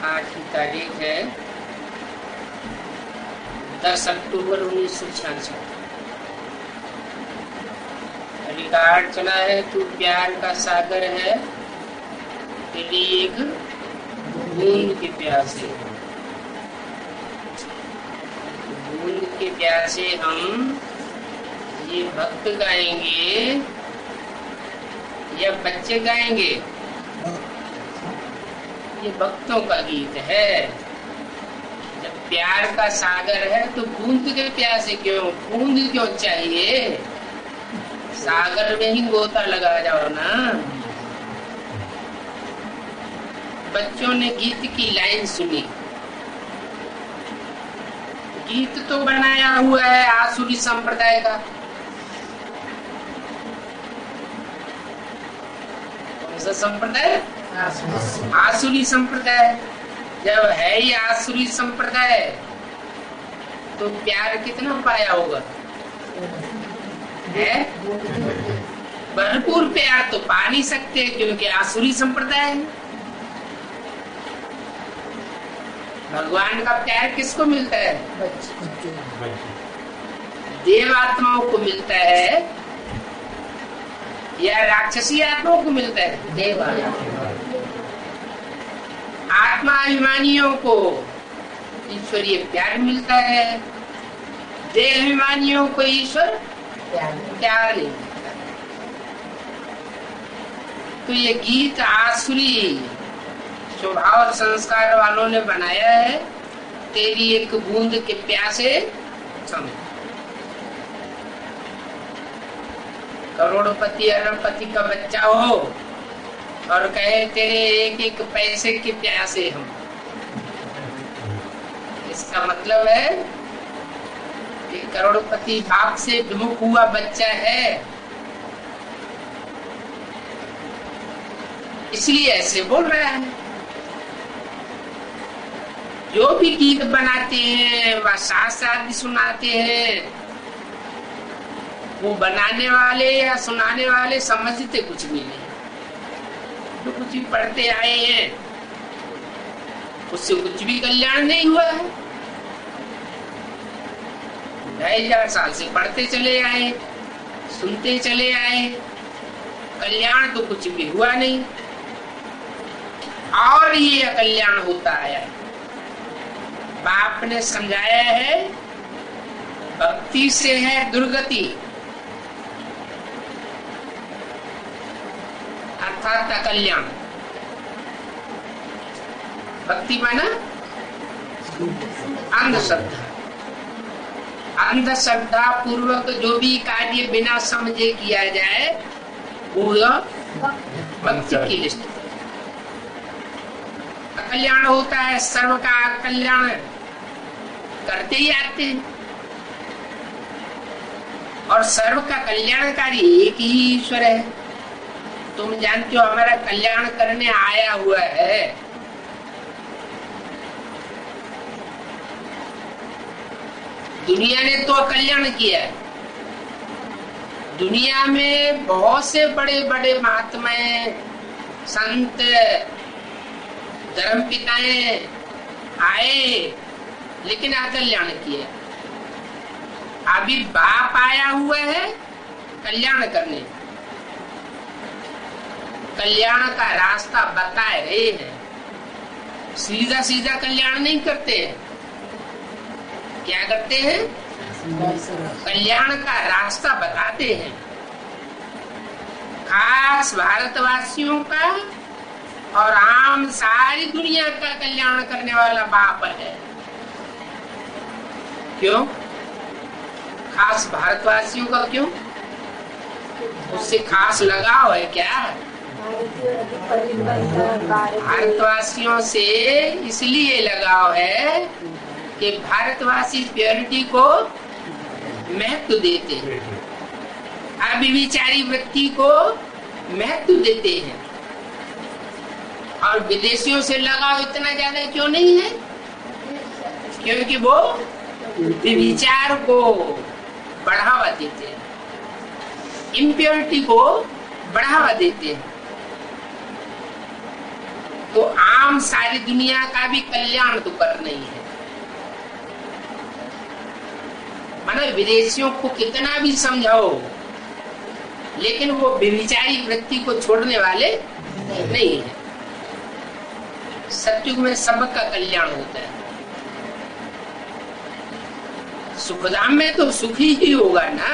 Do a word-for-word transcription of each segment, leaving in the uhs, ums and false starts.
आज की तारीख है दस अक्टूबर उन्नीस सौ छियासठ। रिकॉर्ड चला है तू प्यार का सागर है, तेरी एक बूंद के प्यासे। बूंद के प्यासे हम ये भक्त गाएंगे या बच्चे गाएंगे? ये भक्तों का गीत है। जब प्यार का सागर है तो बूंद के प्यासे क्यों, बूंद क्यों चाहिए? सागर में ही गोता लगा जाओ ना। बच्चों ने गीत की लाइन सुनी। गीत तो बनाया हुआ है आसुरी संप्रदाय का। कौन सा संप्रदाय? आसुरी संप्रदाय। जब है ही आसुरी संप्रदाय तो प्यार कितना पाया होगा? है भरपूर प्यार तो पा नहीं सकते क्योंकि आसुरी संप्रदाय है। भगवान का प्यार किसको मिलता है? देव आत्माओं को मिलता है या राक्षसी आत्माओं को मिलता है? देव आत्मा अभिमानियों को ईश्वरीय प्यार मिलता है, देह अभिमानियों को ईश्वर प्यार नहीं मिलता। तो ये गीत आसुरी स्वभाव और संस्कार वालों ने बनाया है। तेरी एक बूंद के प्यासे समझ। करोड़पति अरबपति का बच्चा हो और कहे तेरे एक एक पैसे के प्यासे हम, इसका मतलब है कि करोड़पति बाप से विमुख हुआ बच्चा है, इसलिए ऐसे बोल रहा है। जो भी गीत बनाते हैं व शास्त्र भी सुनाते हैं, वो बनाने वाले या सुनाने वाले समझते कुछ भी नहीं। जो कुछ भी पढ़ते आए हैं उससे कुछ भी कल्याण नहीं हुआ है। ढाई हजार साल से पढ़ते चले आए, सुनते चले आए, कल्याण तो कुछ भी हुआ नहीं और ये अकल्याण होता आया है। बाप ने समझाया है भक्ति से है दुर्गति, अर्थात अकल्याण। भक्ति माना अंधश्रद्धा। अंधश्रद्धा पूर्वक जो भी कार्य बिना समझे किया जाए वो भक्ति की लिस्ट। अकल्याण होता है, सर्व का कल्याण करते ही आते हैं और सर्व का कल्याणकारी एक ही ईश्वर है। तुम जानते हो हमारा कल्याण करने आया हुआ है। दुनिया ने तो कल्याण किया है। दुनिया में बहुत से बड़े बड़े महात्माएं, संत, धर्म पिताएं आए लेकिन अकल्याण किए। अभी बाप आया हुआ है कल्याण करने, कल्याण का रास्ता बता रहे हैं। सीधा सीधा कल्याण नहीं करते हैं। क्या करते हैं? कल्याण का रास्ता बताते हैं। खास भारतवासियों का और आम सारी दुनिया का कल्याण करने वाला बाप है। क्यों? खास भारतवासियों का क्यों? उससे खास लगाव है क्या? भारतवासियों से इसलिए लगाव है कि भारतवासी प्योरिटी को महत्व देते हैं, अभिविचारी वृत्ति को महत्व देते हैं। और विदेशियों से लगाव इतना ज्यादा क्यों नहीं है? क्योंकि वो विचार को बढ़ावा देते हैं, इम्प्योरिटी को बढ़ावा देते हैं। तो आम काम सारी दुनिया का भी कल्याण तो करना ही है। मानो विदेशियों को कितना भी समझाओ, लेकिन वो व्यभिचारी वृत्ति को छोड़ने वाले नहीं है। सत्युग में सबका कल्याण होता है। सुखधाम में तो सुखी ही होगा ना,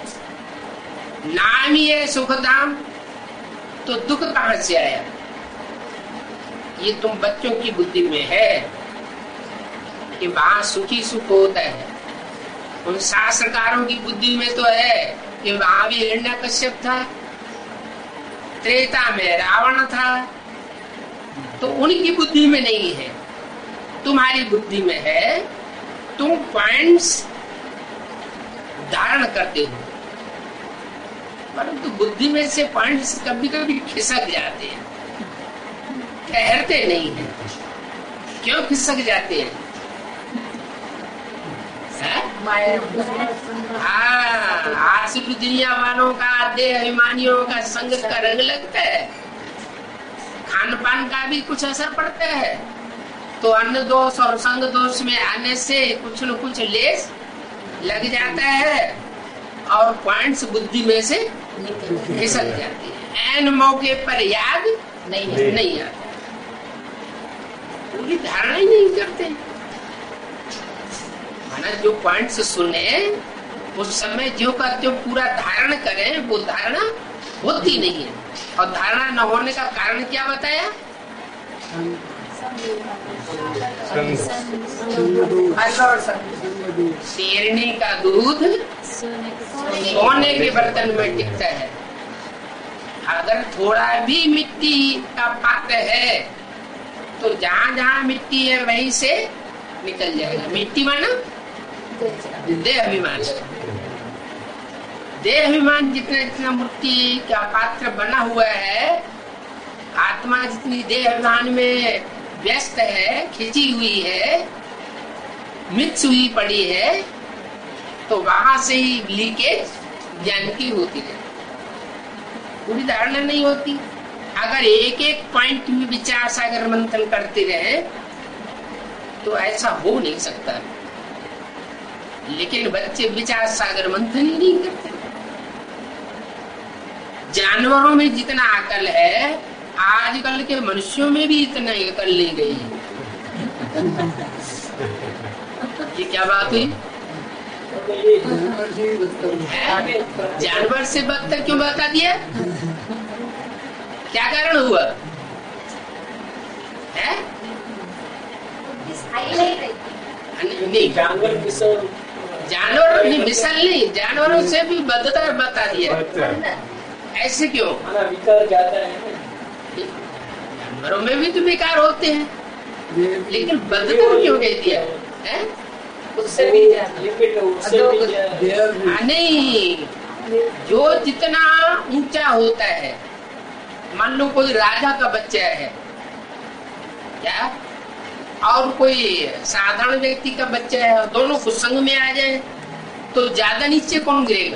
नाम ही है सुखधाम, तो दुख कहां से आया? ये तुम बच्चों की बुद्धि में है कि वहां सुखी सुख होता है। उन शास्त्रकारों की बुद्धि में तो है कि वहां भी हिरण्यकश्यप था, त्रेता में रावण था, तो उनकी बुद्धि में नहीं है, तुम्हारी बुद्धि में है। तुम पॉइंट्स धारण करते हो, परंतु बुद्धि में से पॉइंट्स कभी कभी खिसक जाते हैं, ठहरते नहीं है। क्यों खिसक जाते हैं? हाँ, आसुरी दुनिया वालों का, देह अभिमानियों का संग का रंग लगता है, खान पान का भी कुछ असर पड़ता है, तो अन्न दोष और संग दोष में आने से कुछ न कुछ लेस लग जाता है और पॉइंट्स बुद्धि में से खिसक जाती है। एन मौके पर याद नहीं नहीं आता, पूरी धारणा ही नहीं करते। माना जो पॉइंट्स सुने उस समय जो का जो पूरा धारण करें, वो धारणा होती नहीं है। और धारणा न होने का कारण क्या बताया? शेरनी का दूध सोने के बर्तन में टिकता है। अगर थोड़ा भी मिट्टी का पात्र है तो जहाँ जहाँ मिट्टी है वहीं से निकल जाएगा। मिट्टी माना देह अभिमान, देह अभिमान जितना जितना मूर्ति का पात्र बना हुआ है, आत्मा जितनी देह अभिमान में व्यस्त है, खिंची हुई है, मिक्स हुई पड़ी है, तो वहां से ही लीकेज ज्ञान की होती है, पूरी धारणा नहीं होती। अगर एक एक पॉइंट में विचार सागर मंथन करते रहे तो ऐसा हो नहीं सकता। लेकिन बच्चे विचार सागर मंथन ही नहीं करते। जानवरों में जितना अकल है, आजकल के मनुष्यों में भी इतना अकल नहीं गई है। ये क्या बात हुई? जानवर से बदतर क्यों बता दिया? क्या कारण हुआ है? नहीं, जानवर मिसल जानवर नहीं मिसल नहीं जानवरों से भी बदतर बता दिया। ऐसे क्यों? विकार जाता है। जानवरों में भी तो विकार होते हैं, लेकिन बदतर क्यों कह दिया है? उससे भी नहीं, जो जितना ऊंचा होता है, मान लो कोई राजा का बच्चा है क्या, और कोई साधारण व्यक्ति का बच्चा है, दोनों कुछ संग में आ जाए तो ज्यादा नीचे कौन गिरेगा?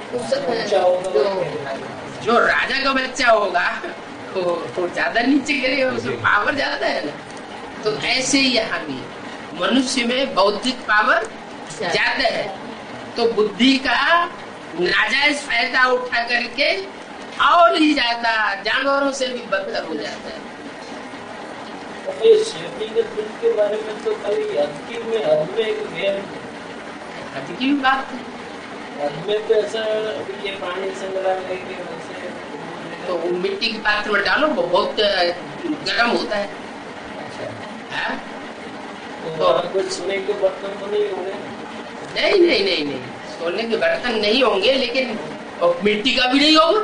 जो राजा का बच्चा होगा तो, तो ज्यादा नीचे गिरेगा, उसमें पावर ज्यादा है ना। तो ऐसे ही यहाँ भी मनुष्य में बौद्धिक पावर ज्यादा है, तो बुद्धि का नाजायज फायदा उठा करके और ही ज्यादा जानवरों से भी बदतर हो जाता है। के बारे में तो खाली हद की में हद में एक गैर हद की भी बात है। हद में तो ऐसा ये पानी संग्रह तो मिट्टी के पात्र में डालो, वो बहुत गर्म होता है। अच्छा, तो कुछ सोने के बर्तन तो नहीं होंगे? नहीं नहीं नहीं नहीं सोने के बर्तन नहीं होंगे, लेकिन और मिट्टी का भी नहीं होगा।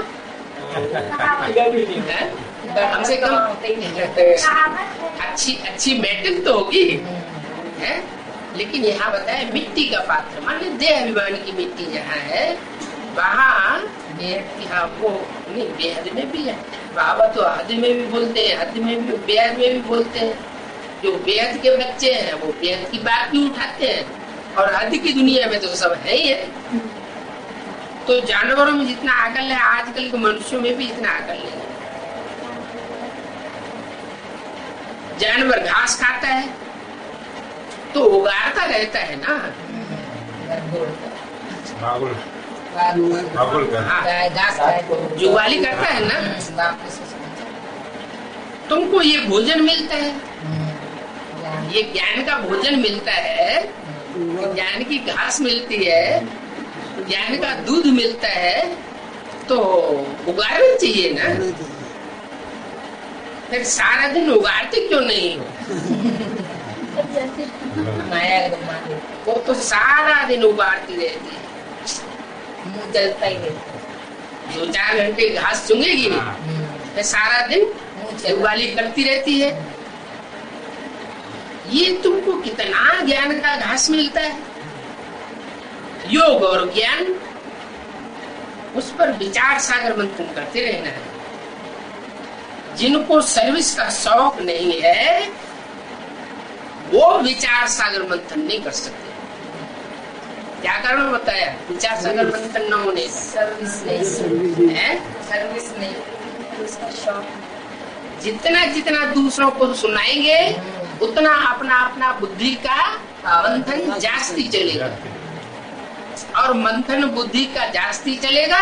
कम से कम अच्छी अच्छी मेटल तो होगी है, लेकिन यहाँ बताया मिट्टी का पात्र, मान लो देह अभिमान की मिट्टी जहाँ है वहाँ वो नहीं, बेहद में भी है। बाबा तो हद में भी बोलते हैं, हद में भी, बेहद में भी बोलते हैं। जो बेहद के बच्चे हैं वो बेहद की बात भी उठाते हैं, और हद की दुनिया में तो सब है ही है। तो जानवरों में जितना अकल है, आजकल के मनुष्यों में भी इतना अकल नहीं है। जानवर घास खाता है तो उगाड़ता रहता है ना। जुगाली करता है ना। तुमको ये भोजन मिलता है, ये ज्ञान का भोजन मिलता है, ज्ञान की घास मिलती है, ज्ञान का दूध मिलता है, तो उगाड़ना चाहिए ना। फिर सारा दिन उगाड़ते क्यों नहीं हो? वो तो सारा दिन उगाड़ती रहती है, मुंह जलता ही रहता। दो चार घंटे घास चुंगेगी फिर सारा दिन उगाली करती रहती है। ये तुमको कितना ज्ञान का घास मिलता है। योग और ज्ञान, उस पर विचार सागर मंथन करते रहना है। जिनको सर्विस का शौक नहीं है वो विचार सागर मंथन नहीं कर सकते। क्या कारण बताया? विचार सागर मंथन न होने, सर्विस नहीं है, सर्विस नहीं, उसका शौक। जितना जितना दूसरों को सुनाएंगे उतना अपना अपना बुद्धि का मंथन जास्ती चलेगा, और मंथन बुद्धि का जास्ती चलेगा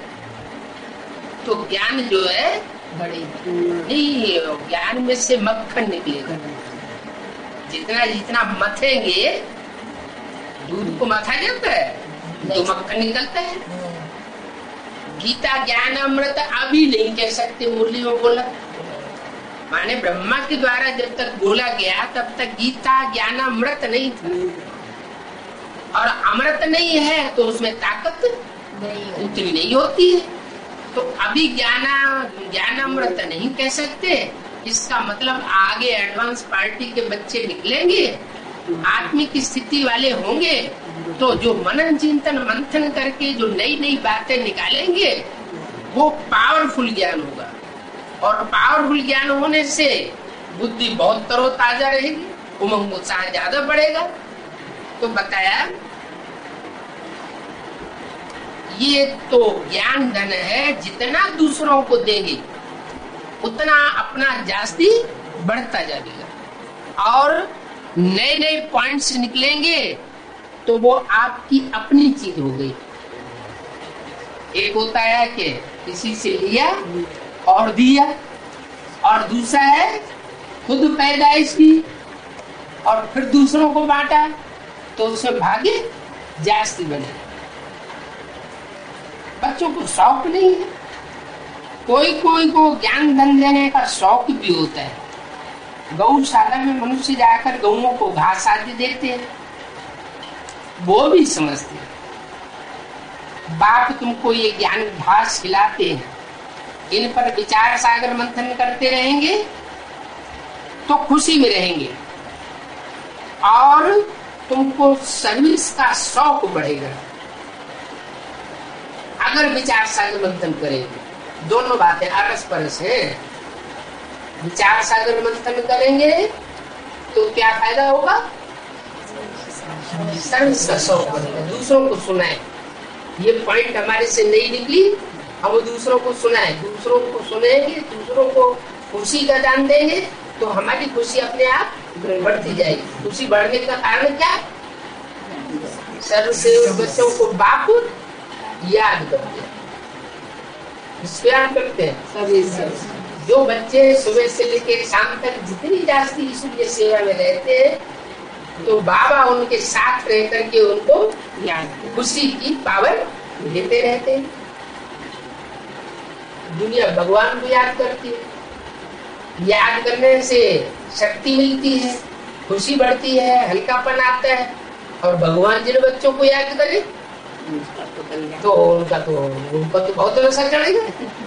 तो ज्ञान जो है बढ़ेगा नहीं, ज्ञान में से मक्खन निकलेगा। जितना जितना मथेंगे, दूध को मथा जाता है तो मक्खन निकलता है। गीता ज्ञान अमृत अभी नहीं कह सकते, मुरली में बोला, माने ब्रह्मा के द्वारा जब तक बोला गया तब तक गीता ज्ञान अमृत नहीं था, और अमृत नहीं है तो उसमें ताकत नहीं उतनी नहीं होती है। तो अभी ज्ञाना ज्ञान अमृत नहीं कह सकते। इसका मतलब आगे एडवांस पार्टी के बच्चे निकलेंगे, आत्मिक स्थिति वाले होंगे, तो जो मनन चिंतन मंथन करके जो नई नई बातें निकालेंगे वो पावरफुल ज्ञान होगा, और पावरफुल ज्ञान होने से बुद्धि बहुत तरोताजा रहेगी, उमंग उत्साह ज्यादा बढ़ेगा। तो बताया ये तो ज्ञान धन है, जितना दूसरों को देंगे उतना अपना जास्ती बढ़ता जाएगा, और नए नए पॉइंट्स निकलेंगे तो वो आपकी अपनी चीज हो गई। एक होता है कि किसी से लिया और दिया, और दूसरा है खुद पैदाइश की और फिर दूसरों को बांटा, तो उसमें भाग्य जास्ती बने। बच्चों को शौक नहीं है, कोई कोई को ज्ञान धन देने का शौक भी होता है। गौशाला में मनुष्य जाकर गौओं को घास आदि देते हैं, वो भी समझते हैं। बाप तुमको ये ज्ञान घास खिलाते हैं, इन पर विचार सागर मंथन करते रहेंगे तो खुशी में रहेंगे, और तुमको सर्विस का शौक बढ़ेगा अगर विचार सागर मंथन करेंगे। दोनों बातें अरस परस है। विचार सागर मंथन करेंगे तो क्या फायदा होगा? सर्विस का शौक बढ़ेगा, दूसरों को सुनाए। ये पॉइंट हमारे से नहीं निकली, हम दूसरों को सुनाए, दूसरों को सुनेंगे, दूसरों को खुशी का दान देंगे तो हमारी खुशी अपने आप बढ़ती जाएगी। खुशी बढ़ने का कारण क्या? सर्वसेवक बच्चों को बाप याद करते हैं, प्यार करते हैं। जो बच्चे सुबह से लेकर शाम तक जितनी जास्ती ईश्वरीय सेवा में रहते हैं तो बाबा उनके साथ रह करके उनको खुशी की पावर देते रहते हैं। दुनिया भगवान को याद करती है, याद करने से शक्ति मिलती है, खुशी बढ़ती है, हल्कापन आता है, और भगवान जिन बच्चों को याद करे तो उनका तो उनका तो बहुत असर चढ़ेगा।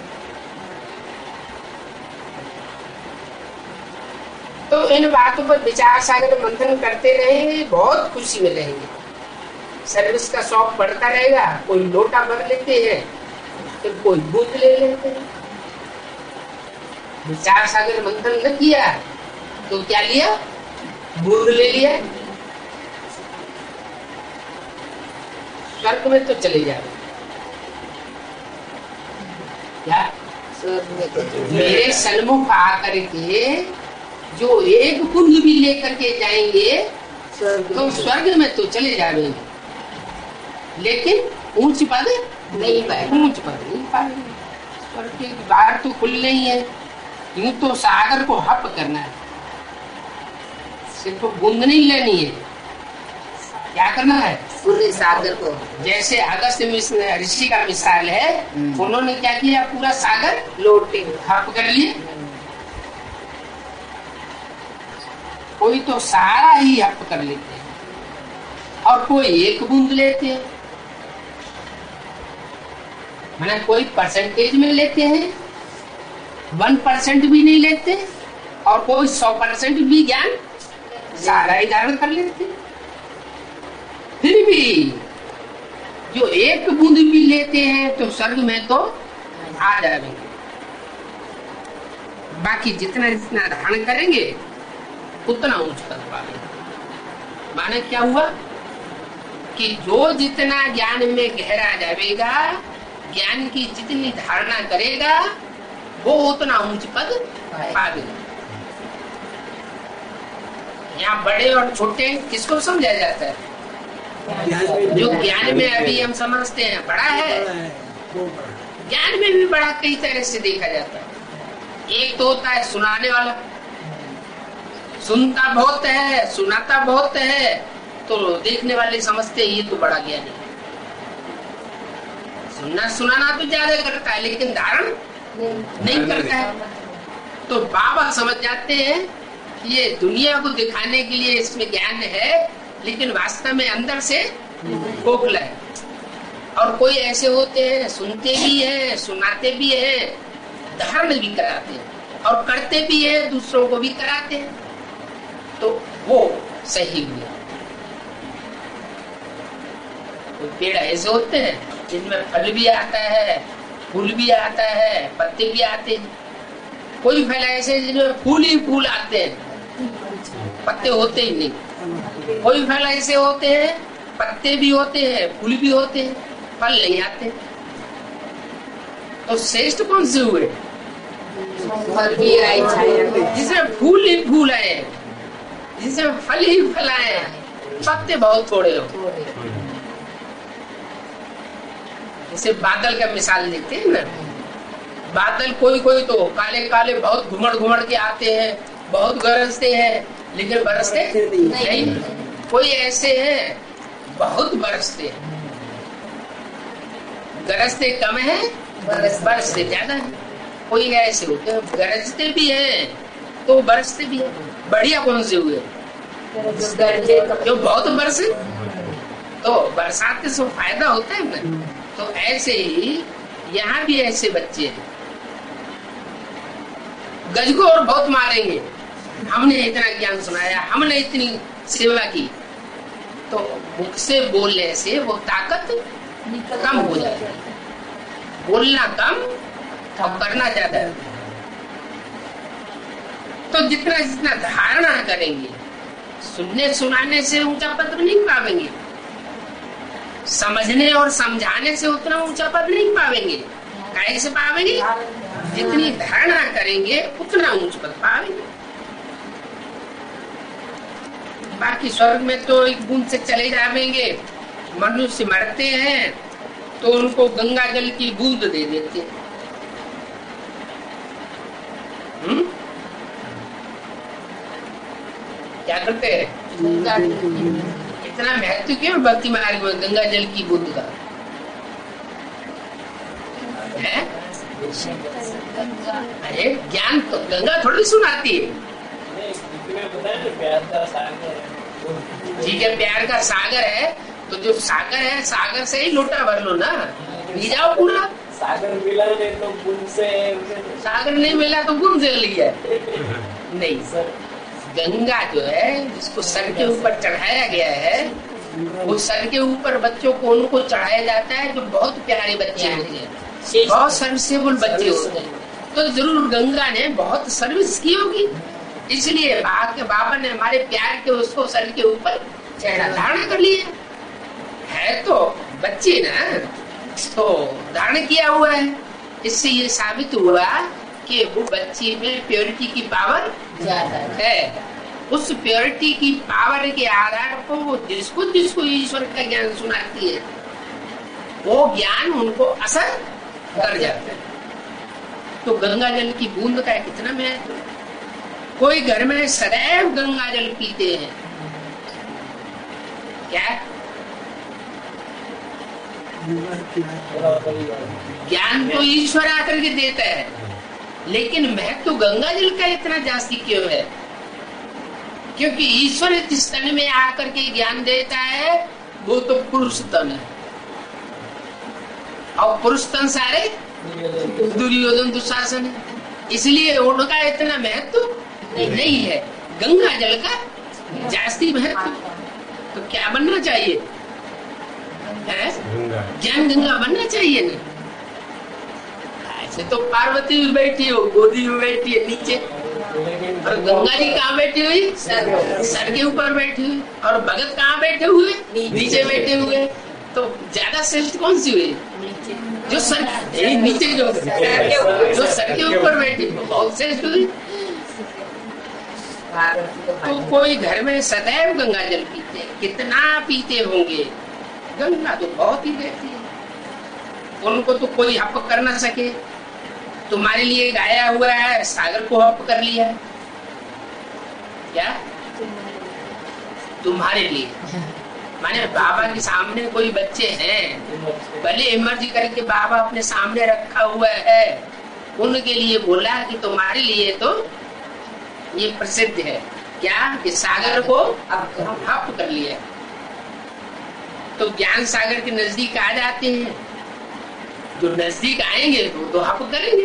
तो इन बातों पर विचार सागर मंथन करते रहेंगे, बहुत खुशी में रहेंगे, सर्विस का शौक बढ़ता रहेगा। कोई लोटा भर लेते हैं तो कोई बूंद ले लेते हैं। विचार सागर मंथन न किया तो क्या लिया? बूंद ले लिया। स्वर्ग में तो चले जाओ। क्या मेरे सन्मुख आकर के जो एक बूंद भी लेकर के जाएंगे तो स्वर्ग में तो चले जाएंगे, लेकिन ऊंच पद नहीं पाएंगे, ऊंच पद नहीं पाएंगे। स्वर्ग के द्वार तो खुले ही है, यूं तो सागर को हप करना है, सिर्फ बूंद नहीं लेनी है, क्या करना है पूरे सागर को। जैसे अगस्त ऋषि का मिसाल है, उन्होंने क्या किया, पूरा सागर लोटे हप कर लिए। कोई तो सारा ही हप कर लेते हैं और कोई एक बूंद लेते हैं, माने कोई परसेंटेज में लेते हैं, वन परसेंट भी नहीं लेते, और कोई सौ परसेंट भी ज्ञान सारा ही धारण कर लेते हैं। फिर भी जो एक बूंद भी लेते हैं तो स्वर्ग में तो आ जाएंगे, बाकी जितना जितना धारण करेंगे उतना ऊंच कर पाएंगे। माने क्या हुआ कि जो जितना ज्ञान में गहरा जाएगा, ज्ञान की जितनी धारणा करेगा, वो उतना ऊंच पद पाएगा। यहाँ बड़े और छोटे किसको समझा जाता है? जो ज्ञान में अभी हम समझते हैं बड़ा है, ज्ञान में भी बड़ा कई तरह से देखा जाता है। एक तो होता है सुनाने वाला, सुनता बहुत है, सुनाता बहुत है, तो देखने वाले समझते हैं ये तो बड़ा ज्ञानी है। सुनना सुनाना तो ज्यादा करता है, लेकिन धारण नहीं करता है। तो बाबा समझ जाते हैं ये दुनिया को दिखाने के लिए इसमें ज्ञान है, लेकिन वास्तव में अंदर से खोखला है। और कोई ऐसे होते हैं सुनते भी हैं, सुनाते भी हैं, धारण भी कराते हैं और करते भी हैं, दूसरों को भी कराते हैं, तो वो सही हुआ। कोई पेड़ ऐसे होते हैं जिनमें फल भी आता है, फूल भी आता है, पत्ते भी आते हैं। कोई फल ऐसे जिनमें फूल ही फूल आते हैं, पत्ते होते ही नहीं। कोई फल ऐसे होते हैं पत्ते भी होते हैं, फूल भी होते हैं, फल नहीं आते। तो श्रेष्ठ कौन से हुए? जिसमें फूल ही फूल आए, जिसमें फल ही फल आए, पत्ते बहुत थोड़े हो। जैसे बादल का मिसाल देते हैं ना, बादल कोई कोई तो काले काले बहुत घुमड़ घुमड़ के आते हैं, बहुत गरजते हैं, लेकिन बरसते नहीं, नहीं। कोई ऐसे हैं बहुत बरसते हैं, गरजते कम है, बरसते ज्यादा है। कोई ऐसे होते हैं गरजते भी हैं तो बरसते भी हैं। बढ़िया कौन से हुए? जो बहुत बरसे, तो बरसात से फायदा होता है ना। तो ऐसे ही यहाँ भी ऐसे बच्चे हैं, गज को और बहुत मारेंगे, हमने इतना ज्ञान सुनाया, हमने इतनी सेवा की, तो मुख से बोलने से वो ताकत कम हो जाती है। बोलना कम और करना ज्यादा। तो जितना जितना धारणा करेंगे, सुनने सुनाने से ऊंचा पद नहीं पावेंगे, समझने और समझाने से उतना ऊंचा पद नहीं पावेंगे। कैसे पावेंगे? जितनी धारणा करेंगे उतना ऊंच पद पावेंगे। बाकी स्वर्ग में तो एक बूंद से चले जाएंगे। मनुष्य मरते हैं तो उनको गंगा जल की बूंद दे देते हैं। हम्म? क्या करते हैं? इतना महत्व क्यों भक्ति मार्ग में गंगा जल की बूंद का है? अरे ज्ञान तो गंगा थोड़ी सुनाती है। ठीक है, प्यार का सागर है, तो जो सागर है सागर से ही लोटा भर लो ना, पी जाओ पूरा। सागर मिला नहीं तो बूंद से, सागर नहीं मिला तो बूंद से लिया नहीं सर। गंगा जो है जिसको सर के ऊपर चढ़ाया गया है, वो सर के ऊपर बच्चों को उनको चढ़ाया जाता है जो बहुत प्यारे बच्चे होते हैं, बहुत सर्विसेबल बच्चे होते हैं। तो जरूर गंगा ने बहुत सर्विस की होगी, इसलिए बाबा ने हमारे प्यार के उसको सर के ऊपर चढ़ा धारण कर लिया है। तो बच्चे ना तो धारण किया हुआ है। इससे ये साबित हुआ कि वो बच्चे में प्योरिटी की पावर ज्यादा है। उस प्योरिटी की पावर के आधार पर वो जिसको जिसको ईश्वर का ज्ञान सुनाती है वो ज्ञान उनको असर कर जाता है। तो गंगा जल की बूंद का कितना महत्व है। कोई घर में सदैव गंगा जल पीते हैं, क्या ज्ञान तो ईश्वर आकर के देता है, लेकिन महत्व तो गंगा जल का इतना जास्ती क्यों है? क्योंकि ईश्वर जिस तन में आकर के ज्ञान देता है वो तो पुरुष तन है, और पुरुष तन सारे दुर्योधन दुशासन है, इसलिए उनका इतना महत्व नहीं है। गंगा जल का जास्ती महत्व। तो क्या बनना चाहिए? ज्ञान गंगा बनना चाहिए ना। ऐसे तो पार्वती भी बैठी हो, गोदी में बैठी है नीचे, और गंगा जी कहाँ बैठी हुई? सर, सर के ऊपर बैठी हुई। और भगत कहाँ बैठे हुए? नीचे बैठे हुए। तो ज्यादा श्रेष्ठ कौन सी हुई? जो सर नीचे जो जो सर के ऊपर बैठी बहुत श्रेष्ठ हुई। तो कोई घर में सदैव गंगा जल पीते, कितना पीते होंगे? गंगा तो बहुत ही रहती है, उनको तो कोई हप कर ना सके। तुम्हारे लिए गाया हुआ है, सागर को हप कर लिया, क्या तुम्हारे लिए? माने बाबा के सामने कोई बच्चे हैं, भले इमर्जी करके बाबा अपने सामने रखा हुआ है, उनके लिए बोला कि तुम्हारे लिए तो ये प्रसिद्ध है, क्या कि सागर को हप कर लिया। तो ज्ञान सागर के नजदीक आ जाते हैं, जो नजदीक आएंगे तो, तो हप करेंगे।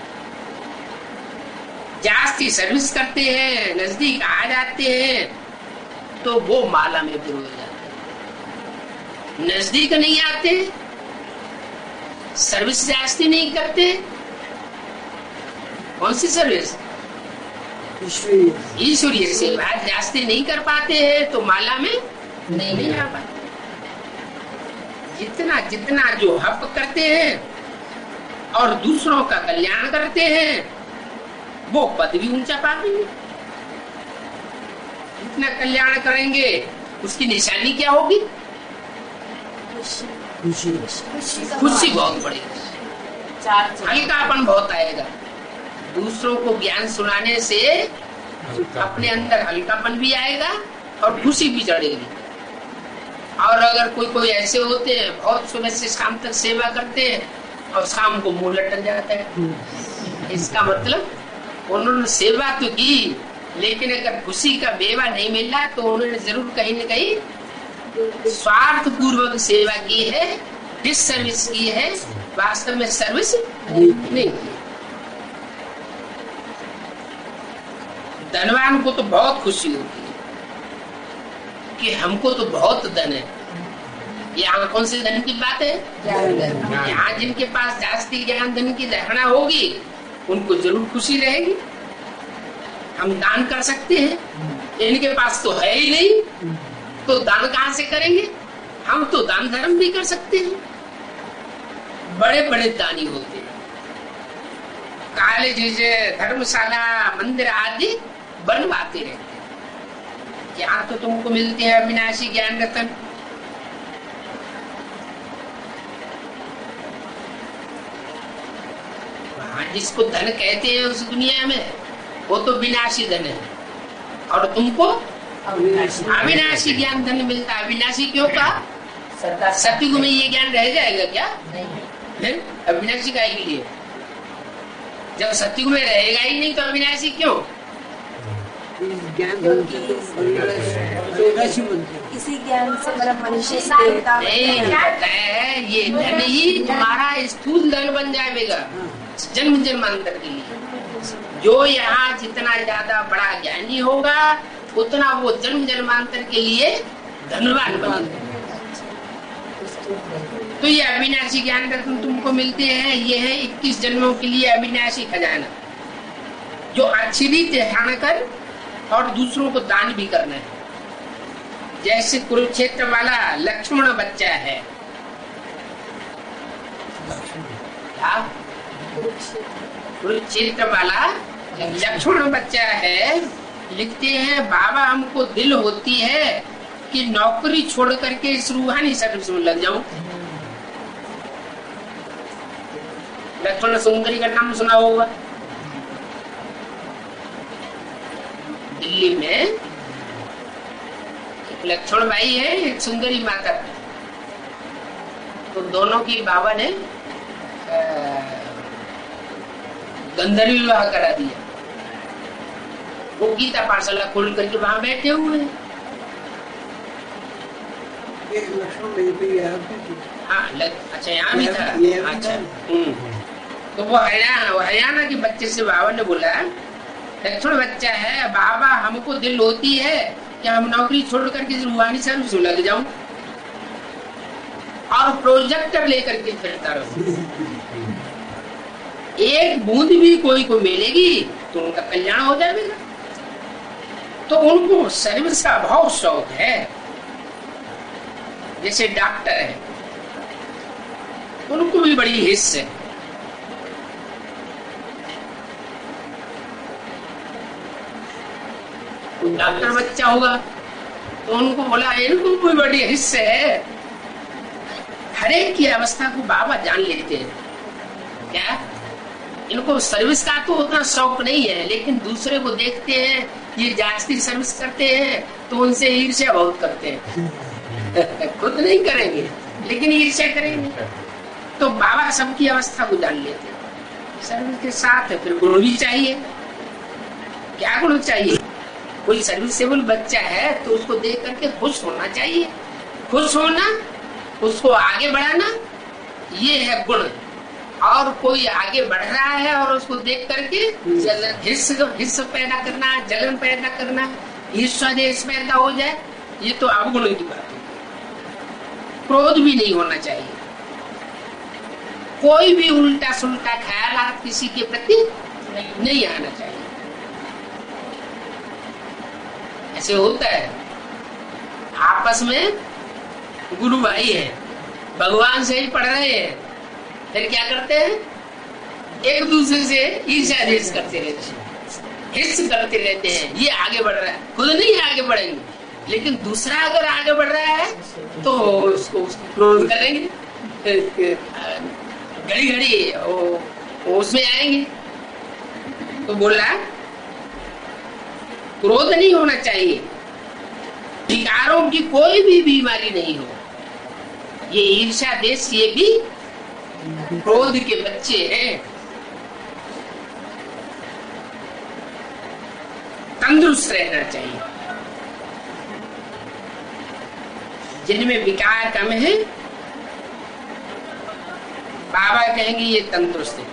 जास्ती सर्विस करते हैं, नजदीक आ जाते हैं तो वो माला में गुरु हो जाते हैं। नजदीक नहीं आते, सर्विस जास्ती नहीं करते। कौन सी सर्विस? ईश्वरीय सेवा जास्ती नहीं कर पाते हैं तो माला में नहीं, नहीं आ पाते। जितना जितना जो हप करते हैं और दूसरों का कल्याण करते हैं वो पद भी ऊंचा पाएंगे। जितना कल्याण करेंगे उसकी निशानी क्या होगी? खुशी खुशी बहुत बढ़ेगी, हल्कापन बहुत आएगा। दूसरों को ज्ञान सुनाने से अपने अंदर हल्कापन भी आएगा और खुशी भी चढ़ेगी। और अगर कोई कोई ऐसे होते हैं बहुत सुबह से शाम तक सेवा करते हैं और शाम को मुंह लटक जाता है, इसका मतलब उन्होंने सेवा तो की, लेकिन अगर खुशी का मेवा नहीं मिला तो उन्होंने जरूर कहीं न कहीं स्वार्थ पूर्वक सेवा की है, डिस सर्विस की है, वास्तव में सर्विस नहीं की। धनवान को तो बहुत खुशी होती है कि हमको तो बहुत धन है। यहाँ कौन से धन की बात है? यहाँ जिनके पास जास्ती ज्ञान धन की धारणा होगी उनको जरूर खुशी रहेगी। हम दान कर सकते हैं, इनके पास तो है ही नहीं, तो दान कहाँ से करेंगे? हम तो दान धर्म भी कर सकते हैं, बड़े बड़े दानी होते हैं। कॉलेज, धर्मशाला, मंदिर आदि बनवाते रहते हैं। यहाँ तो तुमको मिलते हैं अविनाशी ज्ञान रतन। वहाँ जिसको धन कहते हैं उस दुनिया में वो तो विनाशी धन है, और तुमको अविनाशी ज्ञान धन मिलता है। अविनाशी क्यों कहा? सत्युग में ये ज्ञान रह जाएगा क्या? नहीं। अविनाशी का ही लिए, जब सत्युग में रहेगा ही नहीं तो अविनाशी क्यों? ज्ञान इसी ज्ञान से मतलब मनुष्य नहीं कहता है, ये धन ही तुम्हारा स्थूल धन बन जाएगा जन्म जन्मांतर के लिए। जो यहाँ जितना ज्यादा बड़ा ज्ञानी होगा उतना वो जन्म जन्मांतर के लिए धनवान बनेगा। तो ये अविनाशी ज्ञान रत्न तुमको मिलते हैं, ये है इक्कीस जन्मों के लिए अविनाशी खजाना, जो अच्छी भी ध्यान कर और दूसरों को दान भी करना है। जैसे कुरुक्षेत्र वाला लक्ष्मण बच्चा है, कुरुक्षेत्र वाला लक्ष्मण बच्चा है, लिखते हैं बाबा हमको दिल होती है कि नौकरी छोड़ करके इस रूहानी सर्विस में लग जाऊं। लक्ष्मण सुंदरी का नाम सुना होगा। दिल्ली में एक लक्ष्मण भाई है, एक सुंदरी माता, तो दोनों की बाबा ने गंधर्व विवाह करा दिया। वो गीता पाठशाला खोल करके वहां बैठे हुए हैं। हाँ, अच्छा यहाँ भी था। अच्छा, तो वो हरियाणा हरियाणा के बच्चे से बाबा ने बोला, लक्ष्मण बच्चा है, बाबा हमको दिल होती है कि हम नौकरी छोड़ करके रूहानी सर्विस में लग जाऊं और प्रोजेक्टर लेकर के फिरता रहूं। एक बूंद भी कोई को मिलेगी तो उनका कल्याण हो जाएगा। तो उनको सर्विस का बहुत शौक है। जैसे डॉक्टर है, उनको भी बड़ी हिस्स है। डॉक्टर बच्चा होगा तो उनको बोला इनको भी बड़ी हिस्स है। हर एक की अवस्था को बाबा जान लेते हैं। क्या इनको सर्विस का तो उतना शौक नहीं है, लेकिन दूसरे को देखते हैं ये जास्ती सर्विस करते हैं तो उनसे ईर्ष्या बहुत करते हैं। खुद नहीं करेंगे लेकिन ईर्ष्या करेंगे। तो बाबा सबकी अवस्था को जान लेते हैं। सर्विस के साथ फिर गुण भी चाहिए। क्या गुण चाहिए? कोई सर्विसेबल बच्चा है तो उसको देख करके खुश होना चाहिए। खुश होना, उसको आगे बढ़ाना, ये है गुण। और कोई आगे बढ़ रहा है और उसको देख करके जलन, हिस्स हिस्स पैदा करना, जलन पैदा करना, ईर्ष्या देश पैदा हो जाए, ये तो अवगुण की बात है। क्रोध भी नहीं होना चाहिए। कोई भी उल्टा सुल्टा ख्याल आप किसी के प्रति नहीं आना चाहिए। ऐसे होता है आपस में गुरु भाई है, भगवान से ही पढ़ रहे हैं, फिर क्या करते हैं? एक दूसरे से ईर्ष्या देश करते रहते हैं, हिस्स करते रहते हैं। ये आगे बढ़ रहा है, खुद नहीं आगे बढ़ेंगे, लेकिन दूसरा अगर आगे बढ़ रहा है तो उसको क्रोध करेंगे, घड़ी घड़ी उसमें आएंगे। तो बोला क्रोध नहीं होना चाहिए, विकारों की कोई भी बीमारी नहीं हो। ये ईर्ष्या देश, ये भी क्रोध के बच्चे हैं। तंदुरुस्त रहना चाहिए। जिनमें विकार कम है, बाबा कहेंगे ये तंदुरुस्त है।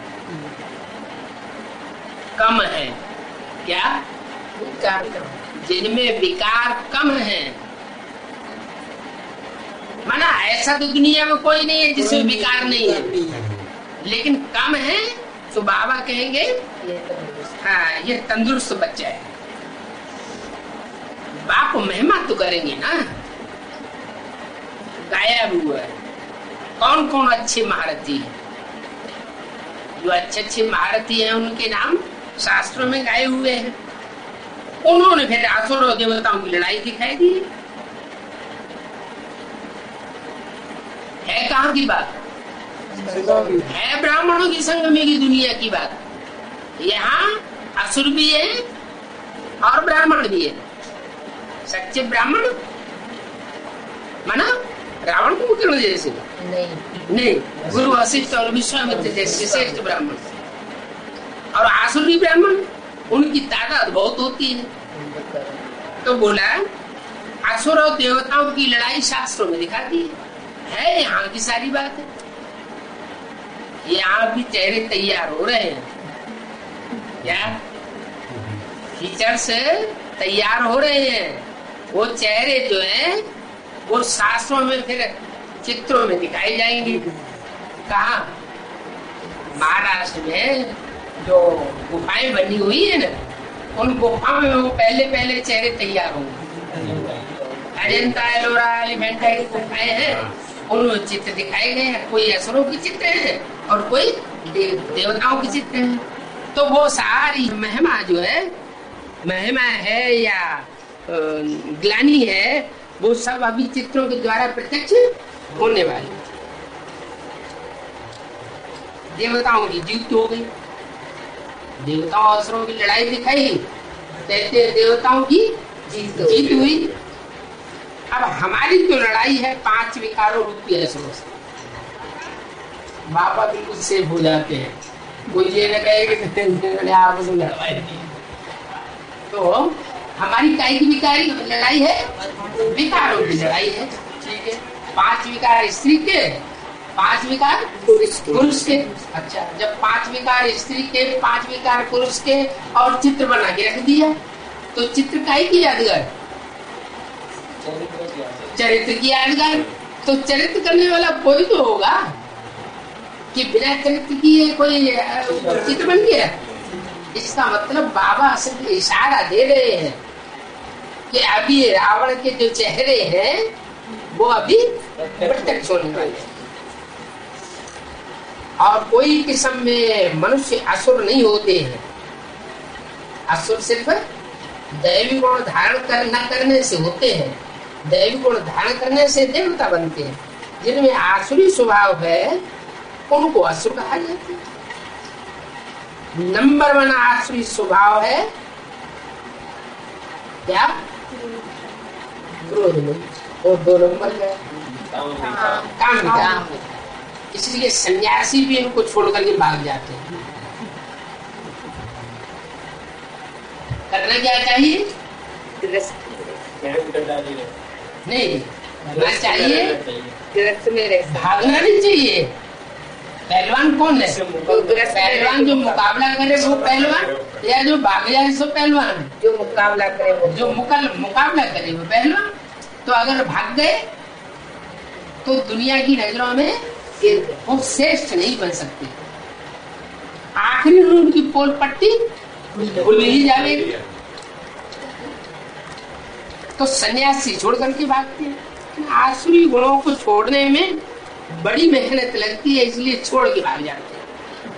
कम है क्या? विकार कम। जिनमें विकार कम है, माना ऐसा तो दुनिया में कोई नहीं है जिसमें विकार नहीं है, लेकिन कम है तो बाबा कहेंगे हाँ ये तंदुरुस्त बच्चा है। बाप महिमा तो करेंगे ना। गाया हुआ है कौन कौन अच्छे महारथी है, जो अच्छे अच्छे महारथी हैं उनके नाम शास्त्रों में गाए हुए हैं। उन्होंने फिर असुर और देवताओं की लड़ाई दिखाई दी। है कहाँ की बात? है ब्राह्मणों की संगमी की दुनिया की बात। यहाँ असुर भी है और ब्राह्मण भी है। सच्चे ब्राह्मण माना रावण कुंभकर्ण जैसे नहीं, नहीं। गुरु वशिष्ठ और विश्वामित्र जैसे श्रेष्ठ ब्राह्मण। और आसुरी ब्राह्मण, उनकी तादाद बहुत होती है। तो बोला असुर और देवताओं की लड़ाई शास्त्रों में दिखाती है। है यहाँ की सारी बात है। यहाँ भी चेहरे तैयार हो रहे हैं। क्या टीचर से तैयार हो रहे हैं? वो चेहरे जो हैं वो शास्त्रों में फिर चित्रों में दिखाई जाएंगे। कहा? महाराष्ट्र में जो गुफाएं बनी हुई है ना, उन गुफाओं में वो पहले पहले चेहरे तैयार होंगे। अजंता एलोरा एलिफेंटा की गुफाएं हैं, उनमें चित्र दिखाए गए हैं। कोई असुरों के चित्र हैं और कोई देव, देवताओं के चित्र हैं। तो वो सारी महिमा जो है, महिमा है या ग्लानि है, वो सब अभी चित्रों के द्वारा प्रत्यक्ष होने वाली। देवताओं की जीत हो गई, देवताओं असुरों की लड़ाई दिखाई, कहते देवताओं की जीत जीत हुई। अब हमारी तो लड़ाई है पांच विकारों रूपी असुरों से। बाबा बिल्कुल सेफ हो जाते हैं, कोई ये न कहे कि आपस में लड़ाई नहीं। तो हमारी काय की विकारी लड़ाई है, विकारों की लड़ाई है, ठीक है। पांच विकार स्त्री के, पांच विकार पुरुष के। अच्छा, जब पांच विकार स्त्री के, पांच विकार पुरुष के और चित्र बना के रख दिया, तो चित्र काय की यादगार, चरित्र की यादगार। तो चरित्र करने वाला कोई तो होगा कि बिना चरित्र की कोई चित्र बन गया। इसका मतलब बाबा सिर्फ इशारा दे रहे हैं कि अभी रावण के जो चेहरे हैं वो अभी प्रत्यक्ष होने वाले, और कोई किस्म में मनुष्य असुर नहीं होते हैं। असुर सिर्फ दैवी गुण धारण कर न करने से होते हैं, दैवी गुण धारण करने से देवता बनते हैं। जिनमें आसुरी स्वभाव है उनको असुर कहा जाता है। नंबर वन आसुरी स्वभाव है क्या, क्रोध में, और दो नंबर है काम काम। इसलिए सन्यासी भी इनको छोड़ करके भाग जाते हैं। करना क्या चाहिए, नहीं करना चाहिए, भागना नहीं चाहिए। पहलवान कौन है, पहलवान जो मुकाबला करे वो पहलवान, या जो भाग जाए सो पहलवान, जो मुकाबला करे वो, जो मुकल मुकाबला करे वो पहलवान। तो अगर भाग गए तो दुनिया की नजरों में वो श्रेष्ठ नहीं बन सकते। आखिरी में उनकी पोल पट्टी भूल ही जाएगी। तो सन्यासी छोड़ करके भागते हैं। आसुरी गुणों को छोड़ने में बड़ी मेहनत लगती है, इसलिए छोड़ के भाग जाते हैं।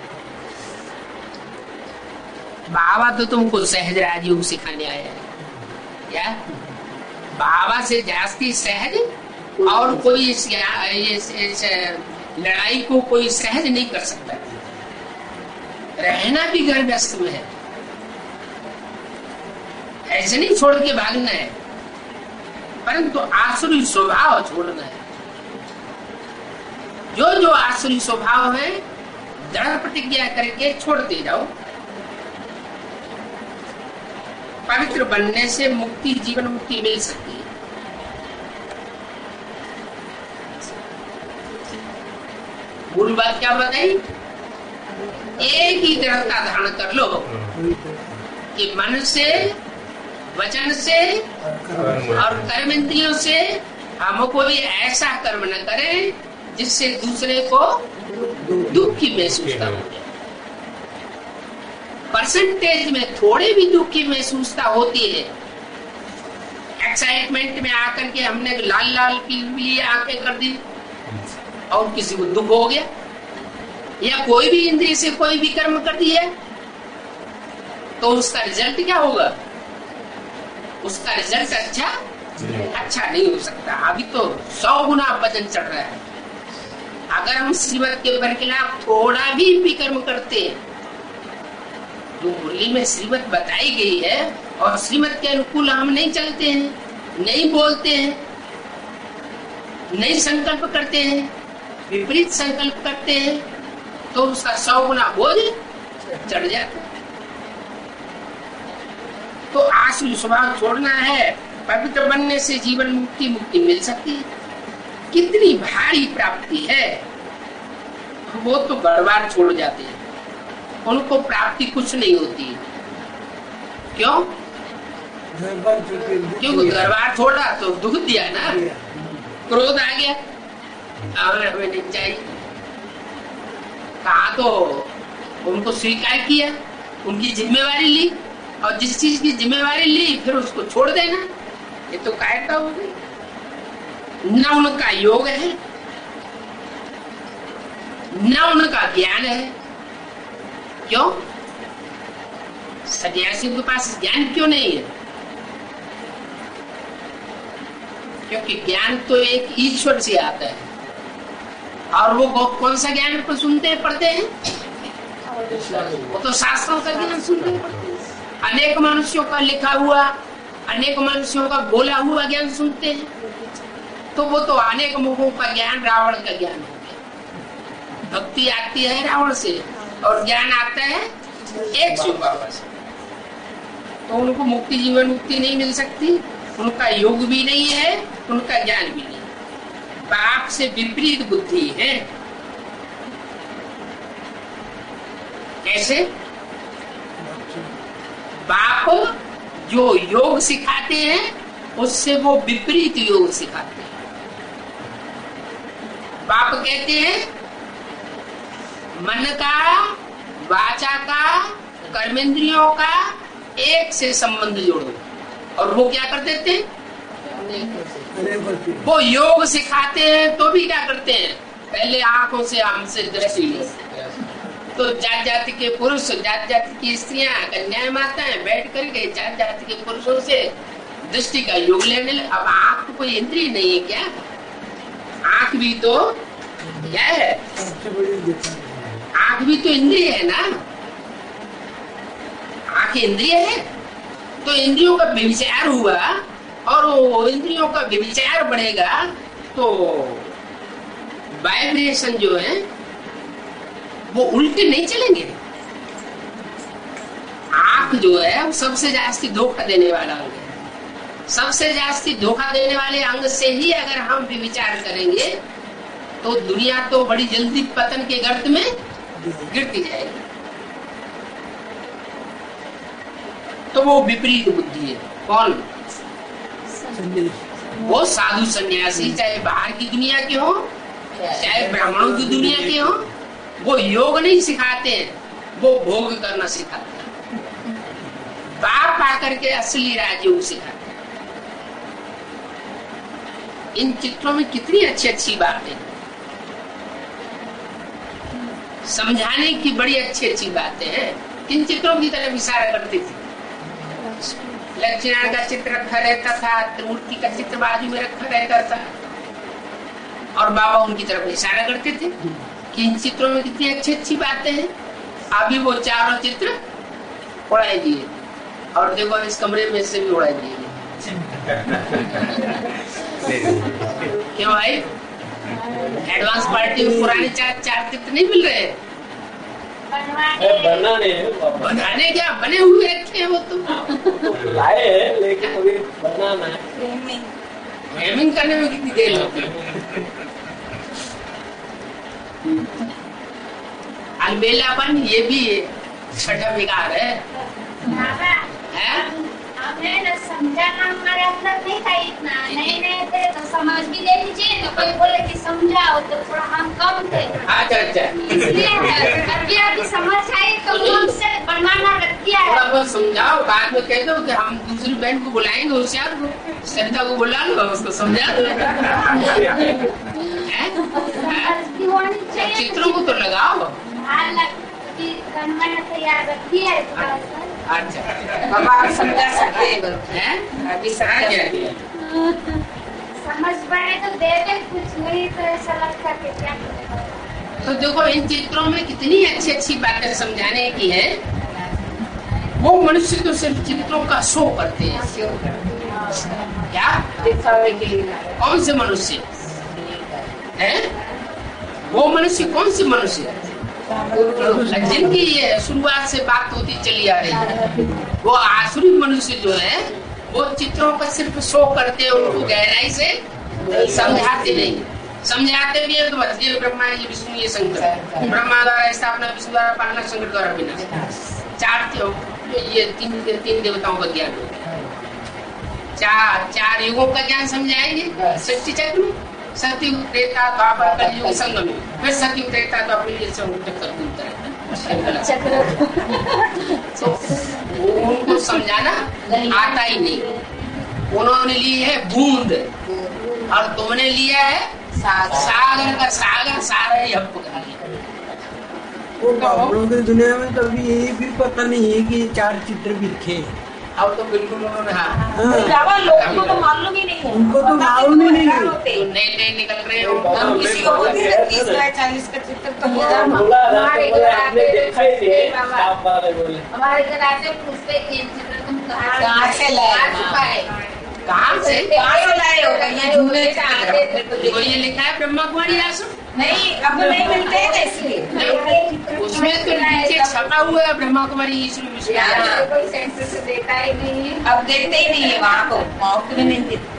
बाबा तो तुमको सहज राजयोग सिखाने आया है क्या? बाबा से जास्ती सहज और कोई इस, इस, इस लड़ाई को कोई सहज नहीं कर सकता। रहना भी गर्भस्थ में है, ऐसे नहीं छोड़ के भागना है, परंतु आसुरी स्वभाव छोड़ना है। जो जो आसुरी स्वभाव है दृढ़ प्रतिज्ञा करके छोड़ते जाओ। पवित्र बनने से मुक्ति, जीवन मुक्ति मिल सकती है। मूल बात क्या बताई, एक ही दृढ़ता धारण कर लो कि मन से, वचन से और कर्म इंद्रियों से हम कोई ऐसा कर्म न करें जिससे दूसरे को दुख की महसूसता हो। परसेंटेज में थोड़े भी दुख की महसूसता होती है। एक्साइटमेंट में आकर के हमने लाल लाल पीली आंखें कर दी और किसी को दुख हो गया, या कोई भी इंद्रिय से कोई भी कर्म कर दिया, तो उसका रिजल्ट क्या होगा? उसका रिजल्ट अच्छा अच्छा नहीं हो सकता। अभी तो सौ गुना वजन चढ़ रहा है। अगर हम श्रीमत के बरखिलाफ थोड़ा भी विकर्म करते हैं, जो मुरली में श्रीमत बताई गई है और श्रीमत के अनुकूल हम नहीं चलते हैं, नहीं बोलते हैं, नहीं संकल्प करते हैं, विपरीत संकल्प करते हैं, तो उसका सौ गुना बोझ चढ़ जाता है। तो आसुरी स्वभाव छोड़ना है, पवित्र बनने से जीवन मुक्ति मुक्ति मिल सकती है। कितनी भारी प्राप्ति है, वो तो गड़बड़ छोड़ जाते हैं, उनको प्राप्ति कुछ नहीं होती है। क्यों? क्योंकि गड़बड़ छोड़ा तो दुख दिया ना, क्रोध आ गया, हमें नहीं चाहिए। कहा तो उनको स्वीकार किया, उनकी जिम्मेवारी ली, और जिस चीज की जिम्मेवारी ली फिर उसको छोड़ देना, ये तो कायरता हो गई। न उनका योग है, न उनका ज्ञान है। क्यों? सन्यासी के पास ज्ञान क्यों नहीं है? क्योंकि ज्ञान तो एक ईश्वर से आता है। और वो कौन सा ज्ञान पर सुनते हैं, पढ़ते हैं? वो तो शास्त्रों का ज्ञान सुनते हैं, पढ़ते हैं। अनेक मनुष्यों का लिखा हुआ, अनेक मनुष्यों का बोला हुआ ज्ञान सुनते हैं। तो वो तो अनेक मुखों का ज्ञान रावण का ज्ञान हो गया। भक्ति आती है रावण से और ज्ञान आता है एक शिव बाबा से। तो उनको मुक्ति, जीवन मुक्ति नहीं मिल सकती, उनका योग भी नहीं है, उनका ज्ञान भी नहीं। बाप से विपरीत बुद्धि है। कैसे? बाप जो योग सिखाते हैं उससे वो विपरीत योग सिखाते हैं। बाप कहते हैं मन का, वाचा का, कर्मेंद्रियों का एक से संबंध जोड़ो। और वो क्या कर देते हैं? वो योग सिखाते हैं तो भी क्या करते हैं? पहले आंखों से हमसे दृष्टि लेते। तो जात जाति के पुरुष, जात जाति की स्त्रियां, कन्याएं, माताएं बैठ करके जात जाति के पुरुषों से दृष्टि का योग लेने लगे। अब आंख कोई इंद्रिय नहीं है क्या? आंख भी तो क्या है? आंख भी तो इंद्रिय है ना। आंख इंद्रिय है तो इंद्रियों का व्यभिचार हुआ और वो इंद्रियों का व्यभिचार बढ़ेगा तो वाइब्रेशन जो है वो उल्टे नहीं चलेंगे। आंख जो है वो सबसे जास्ती धोखा देने वाला अंग है। सबसे जास्ती धोखा देने वाले अंग से ही अगर हम व्यभिचार करेंगे तो दुनिया तो बड़ी जल्दी पतन के गर्त में गिरती जाएगी। तो वो विपरीत बुद्धि है। कौन? वो साधु सन्यासी, चाहे बाहर की दुनिया के हो चाहे ब्राह्मणों की दुनिया के हो, वो योग नहीं सिखाते हैं, वो भोग करना सिखाते हैं। बाप आकर के असली राजयोग सिखाते हैं। इन चित्रों में कितनी अच्छी अच्छी बातें, समझाने की बड़ी अच्छी अच्छी बातें हैं। इन चित्रों की तरफ इशारा करती थी। लक्ष्मीनारायण का चित्र रखा रहता था, त्रिमूर्ति का चित्र बाजू में रखा रहता था और बाबा उनकी तरफ इशारा करते थे कि इन चित्रों में कितनी अच्छी अच्छी बातें हैं। अभी वो चारों चित्र उड़ाए दिए और देखो इस कमरे में से भी उड़ाए दिए। क्यों भाई? एडवांस पार्टी में पुराने चार चार चित्र नहीं मिल रहे? बनाने बनाने क्या, बने हुए रखे हैं वो तो लाए हैं, लेकिन अभी बनाना है। फ्रेमिंग करने में कितनी देर लगती है? अलबेलापन ये भी छठा विकार है, है? आपने न समझाना हमारे अंदर नहीं था इतना, नहीं नहीं थे तो समझ भी लेनी चाहिए। तो कोई बोले कि समझाओ तो थोड़ा हम कम थे। अच्छा अच्छा, इसलिए अभी अभी समझ आई तो हमसे बनवाना रख दिया है। थोड़ा बहुत समझाओ, बाद में कह दो कि हम दूसरी बहन को बुलाएंगे, होशियार को, सरिता को बुला लो, उसको समझा दो। चित्रों को तो लगाओ। तैयार रख दिया है। अच्छा बाबा आप समझा सकते हैं? अभी समझ गया। समझ पाए तो दे दे, कुछ नहीं तो ऐसा लगता कि क्या। तो देखो इन चित्रों में कितनी अच्छी अच्छी बातें समझाने की है। वो मनुष्य तो सिर्फ चित्रों का शो करते हैं। क्या दिखावे के लिए? कौन से मनुष्य है? वो मनुष्य कौन से मनुष्य? जिनकी ये शुरुआत से बात होती चली आ रही है, वो आसुरी मनुष्य जो है वो चित्रों का सिर्फ शो करते हैं, उनको गहराई से समझाते नहीं। समझाते भी है तो बस ये ब्रह्मा, ये विष्णु, ये शंकर। ब्रह्मा द्वारा स्थापना, विष्णु द्वारा पालना, शंकर द्वारा विनाश। चार ये तीन तीन देवताओं का ज्ञान हो गया। चार चार युगों का ज्ञान समझाएंगे सृष्टि चक्र में। सत्युग, त्रेता, द्वापर, कलयुग, संगम में। फिर सत्युग, त्रेता, द्वापर, ये सब चक्र उनको समझाना आता ही नहीं। उन्होंने ली है बूंद और तुमने लिया है सागर का सागर, सारा ही हप वो बाबरों की दुनिया में तो अभी ये भी पता नहीं है कि चार चित्र भी थे। अब तो बिल्कुल उन्होंने हाँ हाँ, बाबा लोगों को तो मालूम ही नहीं है, उनको तो मालूम ही नहीं है। तो नए नए निकल रहे हो। हम किसी को बोलते हैं तीस का चालीस का चित्र तो बोला हम- बोला हमारे घर आपने आते देखा ही नहीं है, बाबा। आप वाले बोले हमारे घर आते पूछते ये चित्र तुम कहाँ कहाँ से लाए? कहाँ छुपाए? कहाँ से? कहाँ से लाए हो? ये झूले से आते थे तो देखो ये लिखा है ब्रह्मा कुमारी आश्रम। नहीं, अब नहीं मिलते हैं ना इसलिए। उसमें तो नीचे छपा हुआ है ब्रह्मा कुमारी ईश्वर यहाँ विश्वविद्यालय। तो कोई सेंटर से देता ही नहीं है। अब देखते ही नहीं है वहाँ को, वहाँ को भी नहीं देते।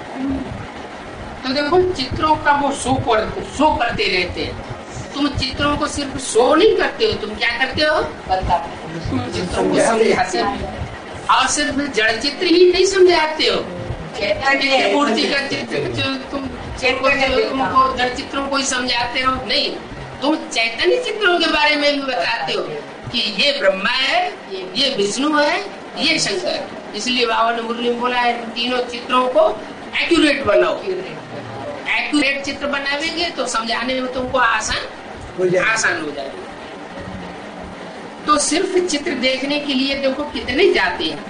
तो देखो चित्रों का वो शो कर शो करते रहते हैं। तुम चित्रों को सिर्फ शो नहीं करते हो, तुम क्या करते हो? तुम चित्रों को समझाते हो। और सिर्फ जड़ चित्र ही नहीं समझाते हो, चित्र मूर्ति का चित्र जो तुम तुमको जड़ चित्रों को ही समझाते हो नहीं, तुम चैतन्य चित्रों के बारे में भी बताते हो कि ये ब्रह्मा है, ये विष्णु है, ये शंकर। इसलिए बाबा ने मुरली में बोला है तीनों चित्रों को एक्यूरेट बनाओ। एक्यूरेट चित्र बनावेंगे तो समझाने में तुमको आसान हो जाए। आसान हो जाएगा। तो सिर्फ चित्र देखने के लिए देखो कितने जाते हैं।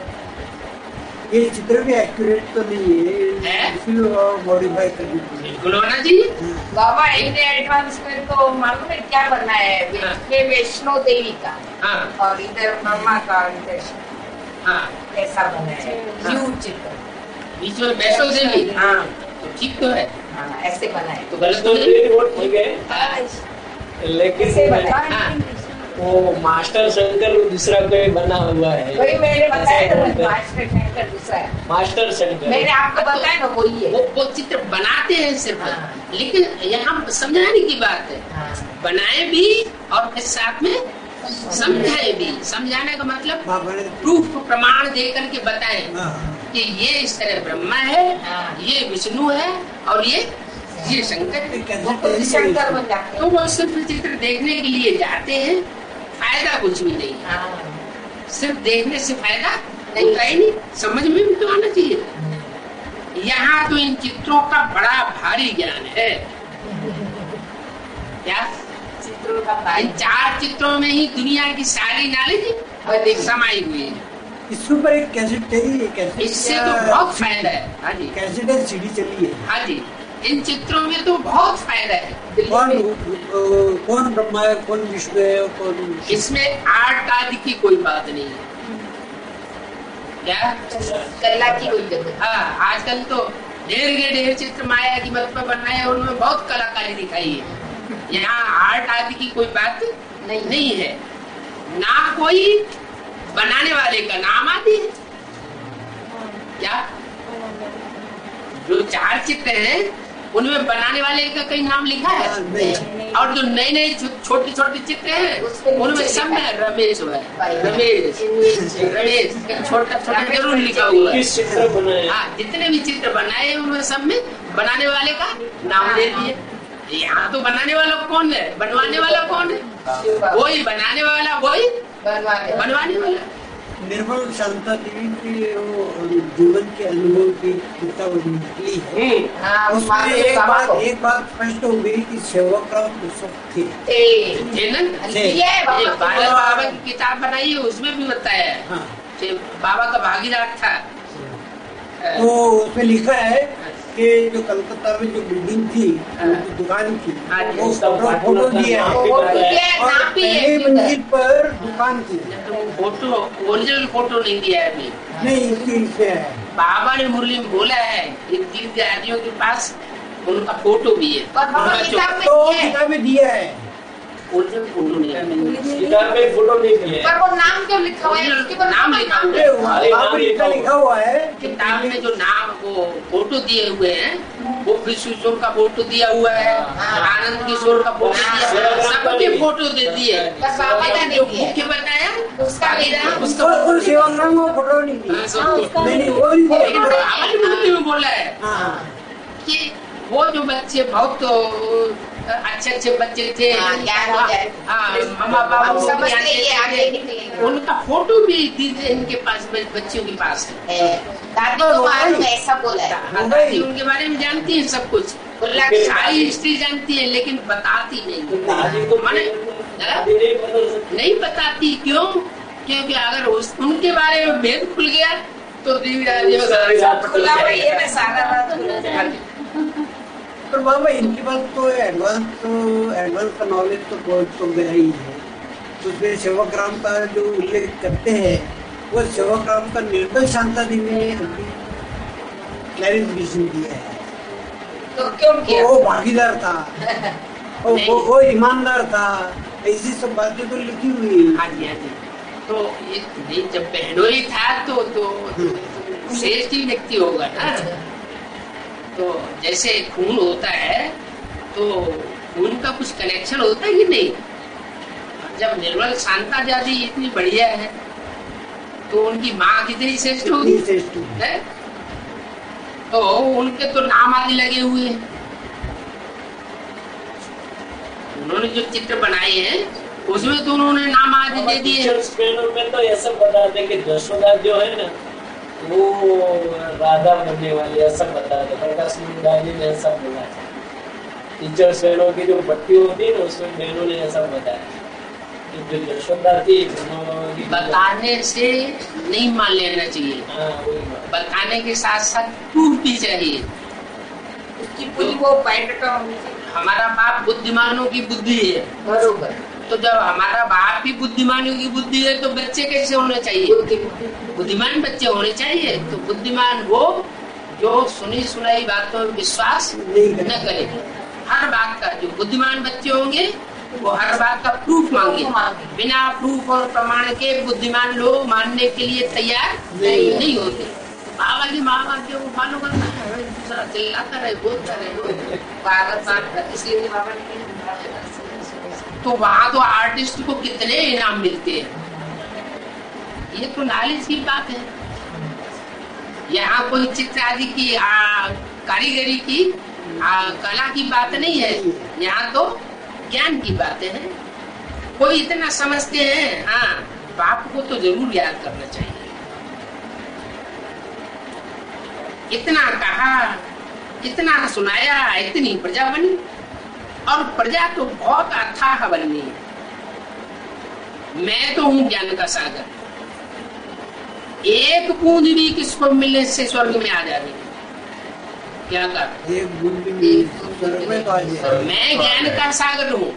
ये चित्र भी एक्यूरेट तो नहीं है, है? इसलिए मॉडिफाई करनी पड़ेगी। बिल्कुल होना चाहिए। बाबा इतने एडवांस में तो मालूम है क्या बनना है? हाँ। ये वैष्णो देवी का हाँ और इधर ब्रह्मा का, इधर हाँ ऐसा बना है हाँ। यू चित्र। बीच में वैष्णो देवी, हाँ तो ठीक तो है, हाँ, ऐसे बना है। तो गलत तो तो नहीं। वो ठीक है, ऐसे लेकिन बना है। हाँ वो मास्टर शंकर दूसरा कोई बना हुआ है। वही मैंने बताया था, बोलते हैं। मास्टर शंकर दूसरा है। मास्टर शंकर मैंने आपको बताया ना वही है। वो वो चित्र बनाते हैं सिर्फ, हाँ। लेकिन यहाँ समझाने की बात है, हाँ। बनाए भी और फिर साथ में समझाए भी। समझाने का मतलब बाबा ने प्रूफ प्रमाण दे करके बताए हाँ, कि ये इस तरह ब्रह्मा है, हाँ। ये विष्णु है और ये ये शंकर है। कैसे वो खुद शंकर बन जाते तो हैं। वो सिर्फ चित्र देखने के लिए जाते हैं, फायदा कुछ भी नहीं। हाँ। सिर्फ देखने से फायदा होता ही नहीं, समझ में भी तो आना चाहिए। यहाँ तो इन चित्रों का बड़ा भारी ज्ञान है। क्या चित्रों का इन भाई चार चित्रों में ही दुनिया की सारी नॉलेज समाई हुई है। इसके ऊपर एक कैसेट चाहिए, कैसेट इससे तो बहुत फायदा है। हाँ जी, कैसेट है, सीडी चली है। हाँ जी, इन चित्रों में तो बहुत फायदा है। कौन अ, कौन ब्रह्मा है, कौन विष्णु है, कौन इसमें आर्ट आदि की कोई बात नहीं है। क्या कला की कोई जगह। हाँ, आजकल तो ढेर के ढेर चित्र माया की मत पर बनाए हैं, उनमें बहुत कलाकारी दिखाई है। यहाँ आर्ट आदि की कोई बात नहीं, नहीं है। ना कोई बनाने वाले का नाम आदि है। क्या जो चार चित्र हैं उनमें बनाने वाले का कहीं नाम लिखा है? नहीं। और जो नए नए छोटे छोटे चित्र हैं उनमें सब में रमेश हुआ है, रमेश रमेश छोटा छोटा जरूर लिखा हुआ है। किस चित्र बनाए? हाँ, जितने भी चित्र बनाए हैं उनमें सब में बनाने वाले का नाम दे दिए। यहाँ तो बनाने वाला कौन है, बनवाने वाला कौन है? वही बनाने वाला, वही बनवाने बनवाने वाला। निर्मल शांता देवी की वो जीवन के अनुभव की किताब निकली है। हाँ, उसमें मालूम है एक बाबा बात को। एक बात स्पष्ट हो गई कि सेवक का पुस्तक थे। ए, है ना? ये है बाबा ये की बालक बाबा। बाबा की किताब बनाई है, उसमें भी बताया है हाँ, कि बाबा का भागीदार था। तो उसमें लिखा है कि जो कलकत्ता में जो बिल्डिंग थी, हाँ। जो दुकान थी, हाँ जी, वो उसका फोटो पार्टनर फोटो था, दिया नाम है। भी वो बताया। भी है, और नाम भी है पहली इधर। मंजिल पर दुकान थी। फोटो ओरिजिनल फोटो नहीं दिया है अभी। नहीं, इसकी इससे है। बाबा ने मुरली में बोला है इन तीर्थ आदियों के पास उनका फोटो भी है। और बाबा उनका जो किताब में तो है। किताब में दिया है। ओरिजिनल फोटो नहीं है। किताब में फोटो नहीं दिए। पर वो नाम क्यों लिखा हुआ है? उसके ऊपर नाम लिखा हुआ है। अरे वहाँ अरे, वहाँ नाम पर लिखा इतना हुआ। लिखा हुआ है कि किताब में जो नाम वो फोटो दिए हुए हैं वो विश्व किशोर का फोटो दिया हुआ है, आनंद किशोर का फोटो दिया हुआ है, सबके फोटो दे दिए। बस बाबा का नहीं जो दिया। मुख्य बताया उसका भी भागीदार, नाम- उसका उसको उस सेवाग्राम में फोटो नहीं हाँ, दी। सबको। नहीं नहीं, वो नहीं लेकिन दिया। बाबा ने मुरली में बोला है हाँ, कि वो जो बच्चे बहुत अच्छे अच्छे बच्चे थे, हाँ, ज्ञान हो जाए। हाँ, मम्मा पापा हम को समझते ज्ञान हैं ये देते आगे थे, निकलेगा। उनका फोटो भी दीजिए इनके पास, बच्चियों के पास है। है। दादी को मालूम है, ऐसा बोला है। हाँ, दादी उनके बारे में जानती है सब कुछ, बोला सारी हिस्ट्री जानती है लेकिन बताती नहीं। दादी तो माने नहीं बदल सकती। नहीं बताती, क्यों? क्योंकि अगर उस उनके बारे में भेद खुल गया तो देवी राज्य में सारी रात खुल ये सारा रात खुल जाएगी। पर बाबा इनके पास तो एडवांस तो एडवांस का नॉलेज तो बहुत तो गया ही है। तो उसमें सेवकराम का जो उल्लेख करते हैं वो सेवकराम का निर्बल शांता देवी ने क्लैरिफिकेशन दिया है। तो क्यों किया? वो भागीदार था, वो वो, वो ईमानदार था, ऐसी सब बातें तो लिखी हुई। हाँ जी, हाँ जी। तो ये नहीं, जब बहनोई था तो तो, तो श्रेष्ठ ही व्यक्ति होगा ना। तो जैसे खून होता है तो खून का कुछ कनेक्शन होता है कि नहीं? जब निर्मल शांता दादी इतनी बढ़िया है तो उनकी माँ कितनी श्रेष्ठ होगी है? तो उनके तो नाम आदि लगे हुए हैं। उन्होंने जो चित्र बनाए हैं उसमें तो उन्होंने नाम आदि दे दिए। टीचर्स में तो ऐसा बताते कि यशोदा जो है ना वो राधा बनने वाली, ऐसा बताते। प्रकाश मुंडानी ने ऐसा बोला। टीचर्स बहनों की जो भट्टी होती है ना उसमें बहनों ने ऐसा बताया कि जो यशोदा थी बताने से नहीं मान लेना चाहिए। हाँ, बताने के साथ साथ प्रूफ भी चाहिए। उसकी पूरी वो बायोडाटा होनी चाहिए। हमारा बाप बुद्धिमानों की बुद्धि है, बरोबर। तो जब हमारा बाप ही बुद्धिमानों की बुद्धि है तो बच्चे कैसे होने चाहिए? बुद्धिमान बच्चे होने चाहिए। तो बुद्धिमान वो जो सुनी सुनाई बातों में विश्वास न करे। हर बात का, जो बुद्धिमान बच्चे होंगे वो हर बात का प्रूफ मांगे। बिना प्रूफ और प्रमाण के बुद्धिमान लोग मानने के लिए तैयार नहीं, नहीं होते। बाबा जी माँ बाप जो फॉलो करना है, दूसरा चिल्लाता रहे, बोलता रहे, भारत माता इसलिए बाबा ने तो वहाँ तो आर्टिस्ट को कितने इनाम मिलते हैं। ये तो नॉलेज की बात है। यहाँ कोई चित्र आदि की आ, कारीगरी की आ, कला की बात नहीं है। यहाँ तो ज्ञान की बातें हैं। कोई इतना समझते हैं, हाँ बाप को तो जरूर याद करना चाहिए। इतना कहा, इतना सुनाया, इतनी प्रजा बनी, और प्रजा तो बहुत अथाह बननी है। मैं तो हूँ ज्ञान का सागर। एक बूंद भी किसको मिलने से स्वर्ग में आ जाएगी। क्या कर एक बूंद भी स्वर्ग में तो आ जाए। मैं ज्ञान का सागर हूँ।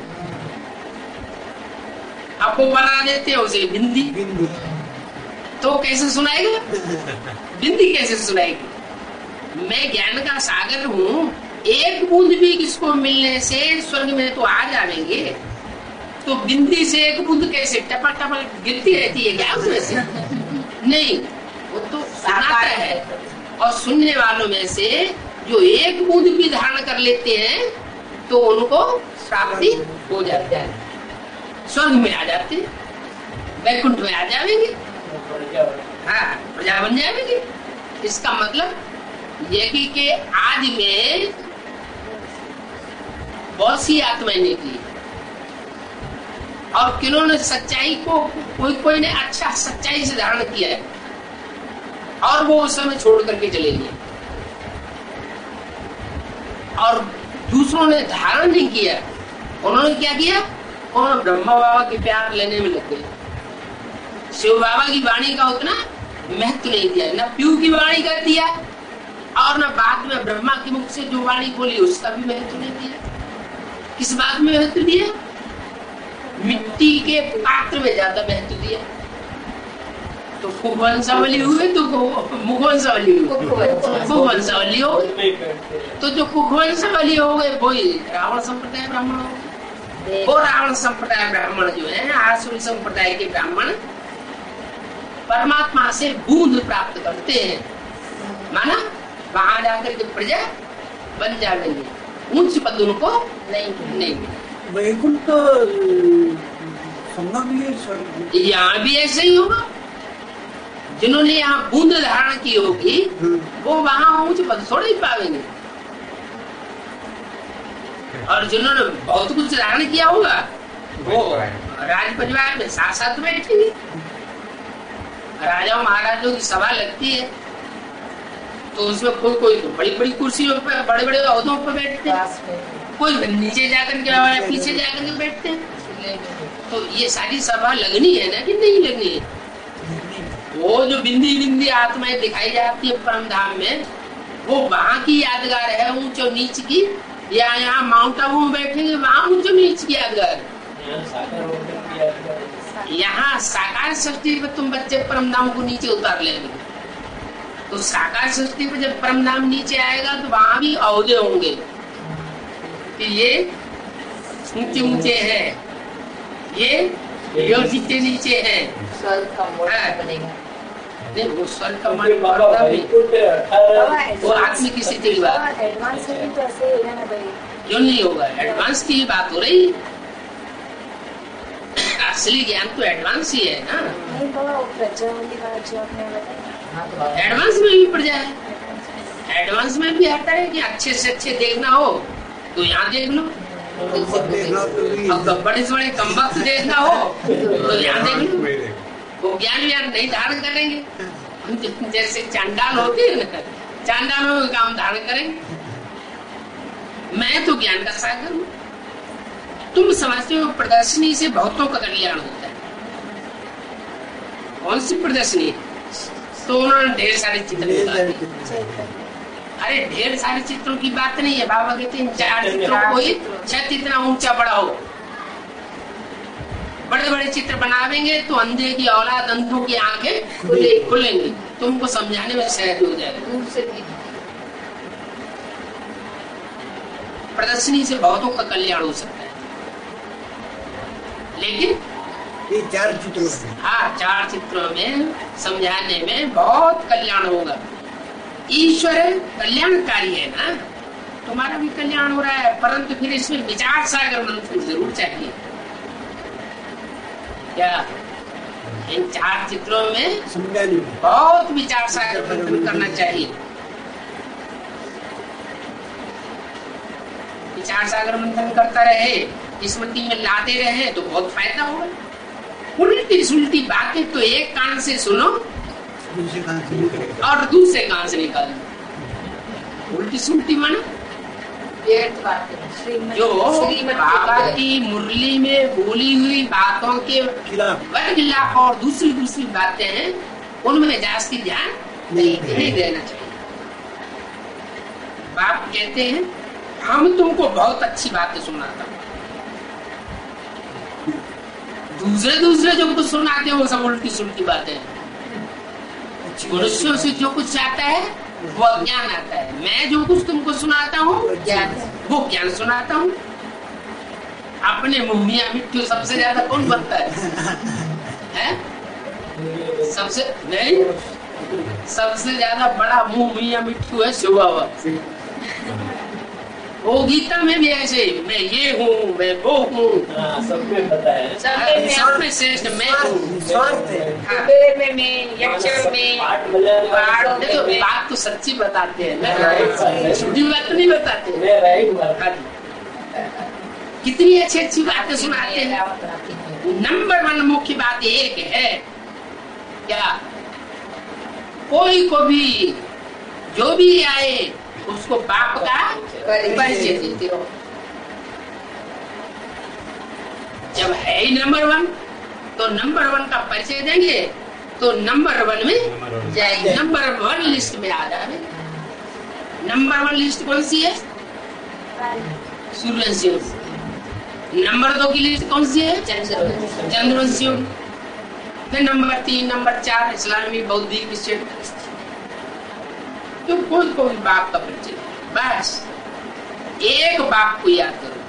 आपको बना देते हैं उसे बिंदी, बिंदी तो कैसे सुनाएगा? बिंदी कैसे सुनाएगी? मैं ज्ञान का सागर हूँ। एक बूंद भी किसको मिलने से स्वर्ग में तो आ जाएंगे। तो बिंदी से एक बूंद कैसे टपक टपक गिरती रहती है क्या उसमें से? नहीं, वो तो सुनाता है। और सुनने वालों में से जो एक बूंद भी धारण कर लेते हैं तो उनको प्राप्ति हो जाती है, स्वर्ग में आ जाते हैं, वैकुंठ में आ जाएंगे, हाँ प्रजा बन जाएंगे। इसका मतलब ये कि के आदि में बहुत सी आत्माएं निकली और किन्होंने सच्चाई को, कोई कोई ने अच्छा सच्चाई से धारण किया है और वो उस समय छोड़ करके चले गए, और दूसरों ने धारण नहीं किया। उन्होंने क्या किया? उन्होंने ब्रह्मा बाबा के प्यार लेने में लग गए। शिव बाबा की वाणी का उतना महत्व नहीं दिया, न पीयू की वाणी का दिया और न बाद में ब्रह्मा के मुख से जो वाणी बोली उसका भी महत्व नहीं दिया। किस बात में महत्व दिया? मिट्टी के पात्र में ज्यादा महत्व दिया। तो कुवंशावली हुए तो मुखवंशावली हुई, कुवंशावली हो तो जो कुवंशावली हो गए वही रावण संप्रदाय ब्राह्मण हो गए। वो रावण संप्रदाय ब्राह्मण जो है, आसुरी संप्रदाय के ब्राह्मण परमात्मा से बूंद प्राप्त करते हैं, माना वहां जाकर के प्रजा बन जाएंगे, उच्च पद उनको नहीं नहीं। वैकुंठ तो संगम ही स्वर्ग। यहाँ भी ऐसे ही होगा। जिन्होंने यहाँ बूंद धारण की होगी वो वहां ऊंच पद थोड़ा ही पाएंगे, और जिन्होंने बहुत कुछ धारण किया होगा वो राज परिवार में साथ साथ बैठेंगे। राजाओं महाराजों की सभा लगती है तो उसमें कोई कोई तो बड़ी बड़ी कुर्सियों पर, बड़े बड़े ओहदों पर बैठते हैं, कोई नीचे जाकर के पीछे जाकर के बैठते हैं। तो ये सारी सभा लगनी है ना कि नहीं लगनी है? वो जो बिंदी बिंदी आत्माएं दिखाई जाती है परम धाम में, वो वहाँ की यादगार है ऊंच और नीच की, या यहाँ माउंट आबू में बैठेंगे वहाँ ऊंच और नीच की यादगार? यहाँ साकार सृष्टि पे तुम बच्चे परम धाम को नीचे उतार लेंगे, तो साकार सृष्टि पे जब परम धाम नीचे आएगा तो वहाँ भी औहदे होंगे कि ये ऊंचे ऊंचे हैं, ये नीचे नीचे है। स्वर्ग का मोड़ बनेगा। नहीं, वो स्वर्ग का मान पड़ता नहीं, वो आत्मिक की स्थिति की बात। एडवांस में तो ऐसे ही है ना भाई, क्यों नहीं होगा? एडवांस की बात हो रही, असली ज्ञान तो एडवांस ही है ना। नहीं बाबा, वो प्रजा वाली बात जो आपने बताई, एडवांस में भी प्रजा है, एडवांस में भी आता है कि अच्छे से अच्छे देखना हो तो यहाँ देख लो, अब बड़े से बड़े कमबख्त देखना हो तो यहाँ देख लो। वो ज्ञान व्यान नहीं धारण करेंगे, जैसे चांडाल होते हैं ना, चांडालों का काम धारण करेंगे। मैं तो ज्ञान का सागर हूँ। तुम समझते हो प्रदर्शनी से बहुतों का कल्याण होता है। कौन सी प्रदर्शनी? तो उन्होंने ढेर सारे चित्र बताए। अरे ढेर सारे चित्रों की बात नहीं है, बाबा कहते हैं चार चित्रों को ही छत इतना ऊंचा बड़ा हो। बड़े बड़े चित्र बनावेंगे तो अंधे की औलाद, अंधों की आंखें खुले खुलेंगी, तुमको समझाने में सहज हो जाएगा। प्रदर्शनी से बहुतों का कल्याण हो सकता है, लेकिन ये चार चित्रों में, हाँ चार चित्रों में समझाने में बहुत कल्याण होगा। ईश्वर कल्याणकारी है ना, तुम्हारा भी कल्याण हो रहा है, परंतु फिर इसमें विचार सागर मंथन जरूर चाहिए। क्या इन चार चित्रों में समझाने बहुत विचार सागर मंथन करना चाहिए। विचार सागर मंथन करता रहे, स्मृति में लाते रहे तो बहुत फायदा होगा। उल्टी सुलटी बातें तो एक कान से सुनो दूसरे कान से निकलेगा और दूसरे कान से निकालो। उल्टी सुलटी माना जो बाबा की मुरली में बोली हुई बातों के खिलाफ और दूसरी दूसरी बातें हैं, उनमें जास्ती ध्यान नहीं, नहीं देना चाहिए। बाप कहते हैं हम तुमको बहुत अच्छी बातें सुनाता हूँ, दूसरे दूसरे जो कुछ सुनाते हैं वो सब उल्टी सुलटी बातें हैं। मनुष्यों से जो कुछ आता है वो ज्ञान आता है, मैं जो कुछ तुमको सुनाता हूँ ज्ञान, वो ज्ञान सुनाता हूँ। अपने मुँह मियां मिट्टू सबसे ज्यादा कौन बनता है, है? सबसे नहीं, सबसे ज्यादा बड़ा मुँह मियां मिट्टू है शिव बाबा। वो गीता में भी ऐसे, मैं ये हूँ, मैं वो हूँ, सबके पता है, सब में श्रेष्ठ मैं हूँ। में में यक्षण में बात देखो, बात तो सच्ची बताते हैं, झूठी बात तो नहीं बताते। कितनी अच्छी अच्छी बातें सुनाते हैं। नंबर वन मुख्य बात एक है, क्या कोई को भी जो भी आए उसको बाप का परिचय देते हो। जब है ही नंबर वन तो नंबर वन का परिचय देंगे तो नंबर वन में जाएगी, नंबर वन लिस्ट में आ जाए। नंबर वन लिस्ट कौन सी है? सूर्यवंशियों। नंबर दो की लिस्ट कौन सी है? चंद्रवंशियों। फिर नंबर तीन, नंबर चार इस्लामी बौद्धिक स्टेट। तो कोई कोई बाप का परिचय, बस एक बाप को याद करो।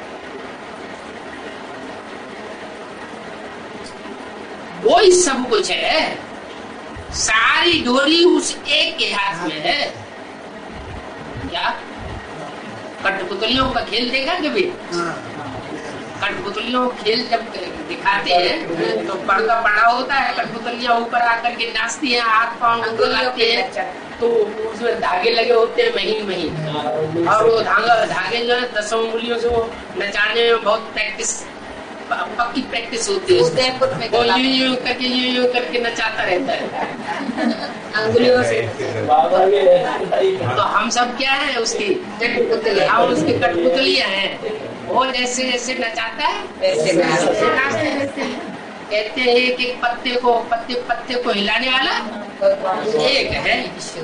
वो ही सब कुछ है, सारी डोरी उस एक के हाथ में है। क्या कठपुतलियों का खेल देखा कभी? कठपुतलियों खेल जब दिखाते हैं तो पर्दा पड़ा होता है, कठपुतलियां ऊपर आकर के नाचती हैं, हाथ पांव लगाते हैं, तो उसमें धागे लगे होते हैं महीन महीन, और वो धागा धागे जो है दसों उंगलियों से वो नचाने में बहुत प्रैक्टिस, पक्की प्रैक्टिस होती है। वो यूं यूं करके यूं यूं करके नचाता रहता है अंगुलियों से। तो हम सब क्या है उसकी कठपुतलियां, हम उसकी कठपुतलियां हैं। वो जैसे जैसे नचाता है वैसे वैसे नाचते रहते हैं। कहते हैं एक एक पत्ते को पत्ते पत्ते को हिलाने वाला एक है।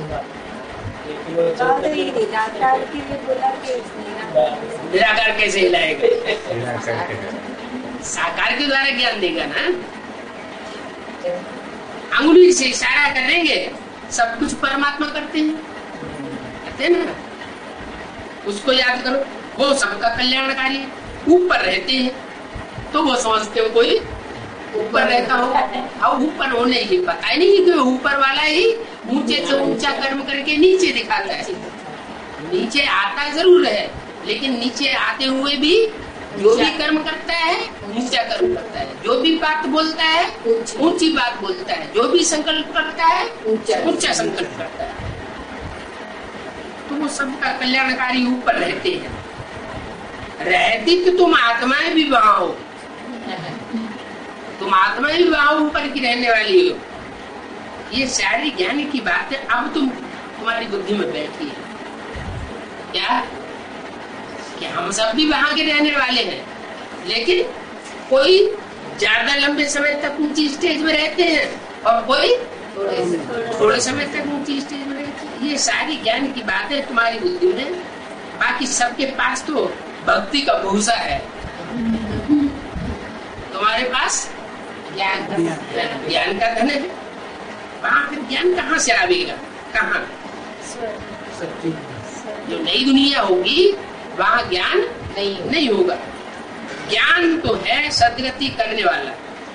निराकार कैसे हिलाएगा? साकार के द्वारा ज्ञान देगा ना। अंगुली से इशारा करेंगे, सब कुछ परमात्मा करते हैं, कहते हैं ना। उसको याद करो, वो सबका कल्याणकारी है। ऊपर रहते हैं तो वो समझते हो कोई ऊपर रहता हो, अब ऊपर होने की पता ही नहीं कि ऊपर वाला ही ऊंचे से ऊंचा कर्म करके नीचे दिखाता है। नीचे आता जरूर है, लेकिन नीचे आते हुए भी जो भी कर्म करता है ऊंचा कर्म करता है, जो भी बात बोलता है ऊंची बात बोलता है, जो भी संकल्प करता है ऊंचा संकल्प करता है। तो वो सबका कल्याणकारी ऊपर रहते हैं। रहती तो तुम आत्माएं भी वहां हो, तुम आत्माएं भी वहां ऊपर की रहने वाली हो। ये सारी ज्ञान की बात है। अब तुम तुम्हारी बुद्धि में बैठी है क्या कि हम सब भी वहां के रहने वाले हैं, लेकिन कोई ज्यादा लंबे समय तक ऊंची स्टेज में रहते हैं और कोई थोड़े समय तक ऊंची स्टेज में रहते हैं। ये सारी ज्ञान की बात है तुम्हारी बुद्धि में। बाकी सबके पास तो भक्ति का भूसा है, तुम्हारे पास ज्ञान ज्ञान का धन है। वहां फिर ज्ञान कहाँ से आवेगा? कहाँ? जो नई दुनिया होगी वहां ज्ञान नहीं नहीं होगा। ज्ञान तो है सदगति करने वाला,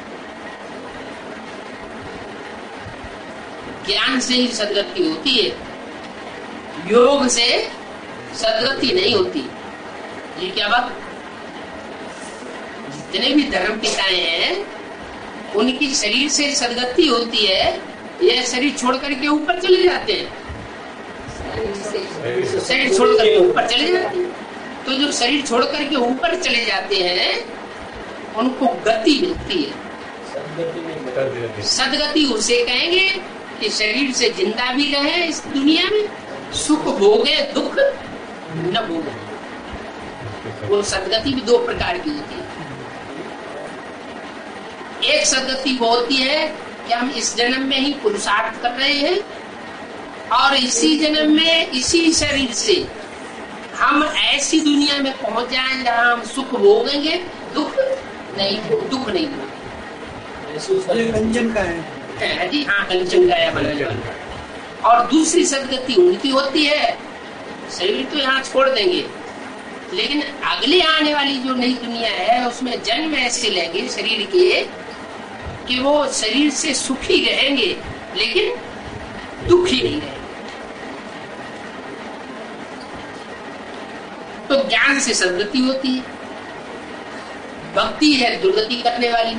ज्ञान से ही सदगति होती है, योग से सदगति नहीं होती। ये क्या बात? जितने भी धर्म पिताएं हैं उनकी शरीर से सदगति होती है, ये शरीर छोड़ करके ऊपर चले जाते हैं, शरीर छोड़ करके ऊपर चले जाते हैं। तो जो शरीर छोड़ करके ऊपर चले जाते हैं उनको गति मिलती है। सदगति उसे कहेंगे कि शरीर से जिंदा भी रहे इस दुनिया में, सुख भोगे दुख न भोगे। वो सदगति भी दो प्रकार की होती है। एक सदगति वो होती है कि हम इस जन्म में ही पुरुषार्थ कर रहे हैं और इसी जन्म में इसी शरीर से हम ऐसी दुनिया में पहुंच जाएं जहां हम सुख भोगेंगे, दुख नहीं दुख नहीं भोगेंगे। कंचन का है जी, हाँ, कंचन का है बनाने वाला। और दूसरी सदगति उनकी होती है, शरीर तो यहाँ छोड़ देंगे, लेकिन अगले आने वाली जो नई दुनिया है उसमें जन्म ऐसे लेंगे शरीर के कि वो शरीर से सुखी रहेंगे लेकिन दुखी नहीं रहेंगे। तो ज्ञान से सदगति होती है। भक्ति है दुर्गति करने वाली,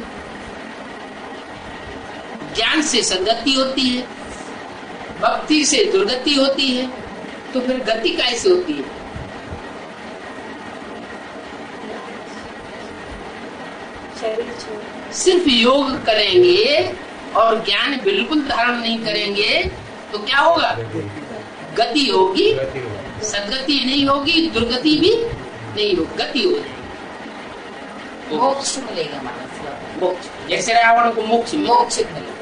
ज्ञान से सदगति होती है, भक्ति से दुर्गति होती है। तो फिर गति कैसे होती है? सिर्फ योग करेंगे और ज्ञान बिल्कुल धारण नहीं करेंगे तो क्या होगा? गति होगी, सदगति नहीं होगी, दुर्गति भी नहीं होगी, गति हो जाएगी, मोक्ष मिलेगा। मोक्ष। जैसे रावण को मोक्ष मोक्ष मिलेगा।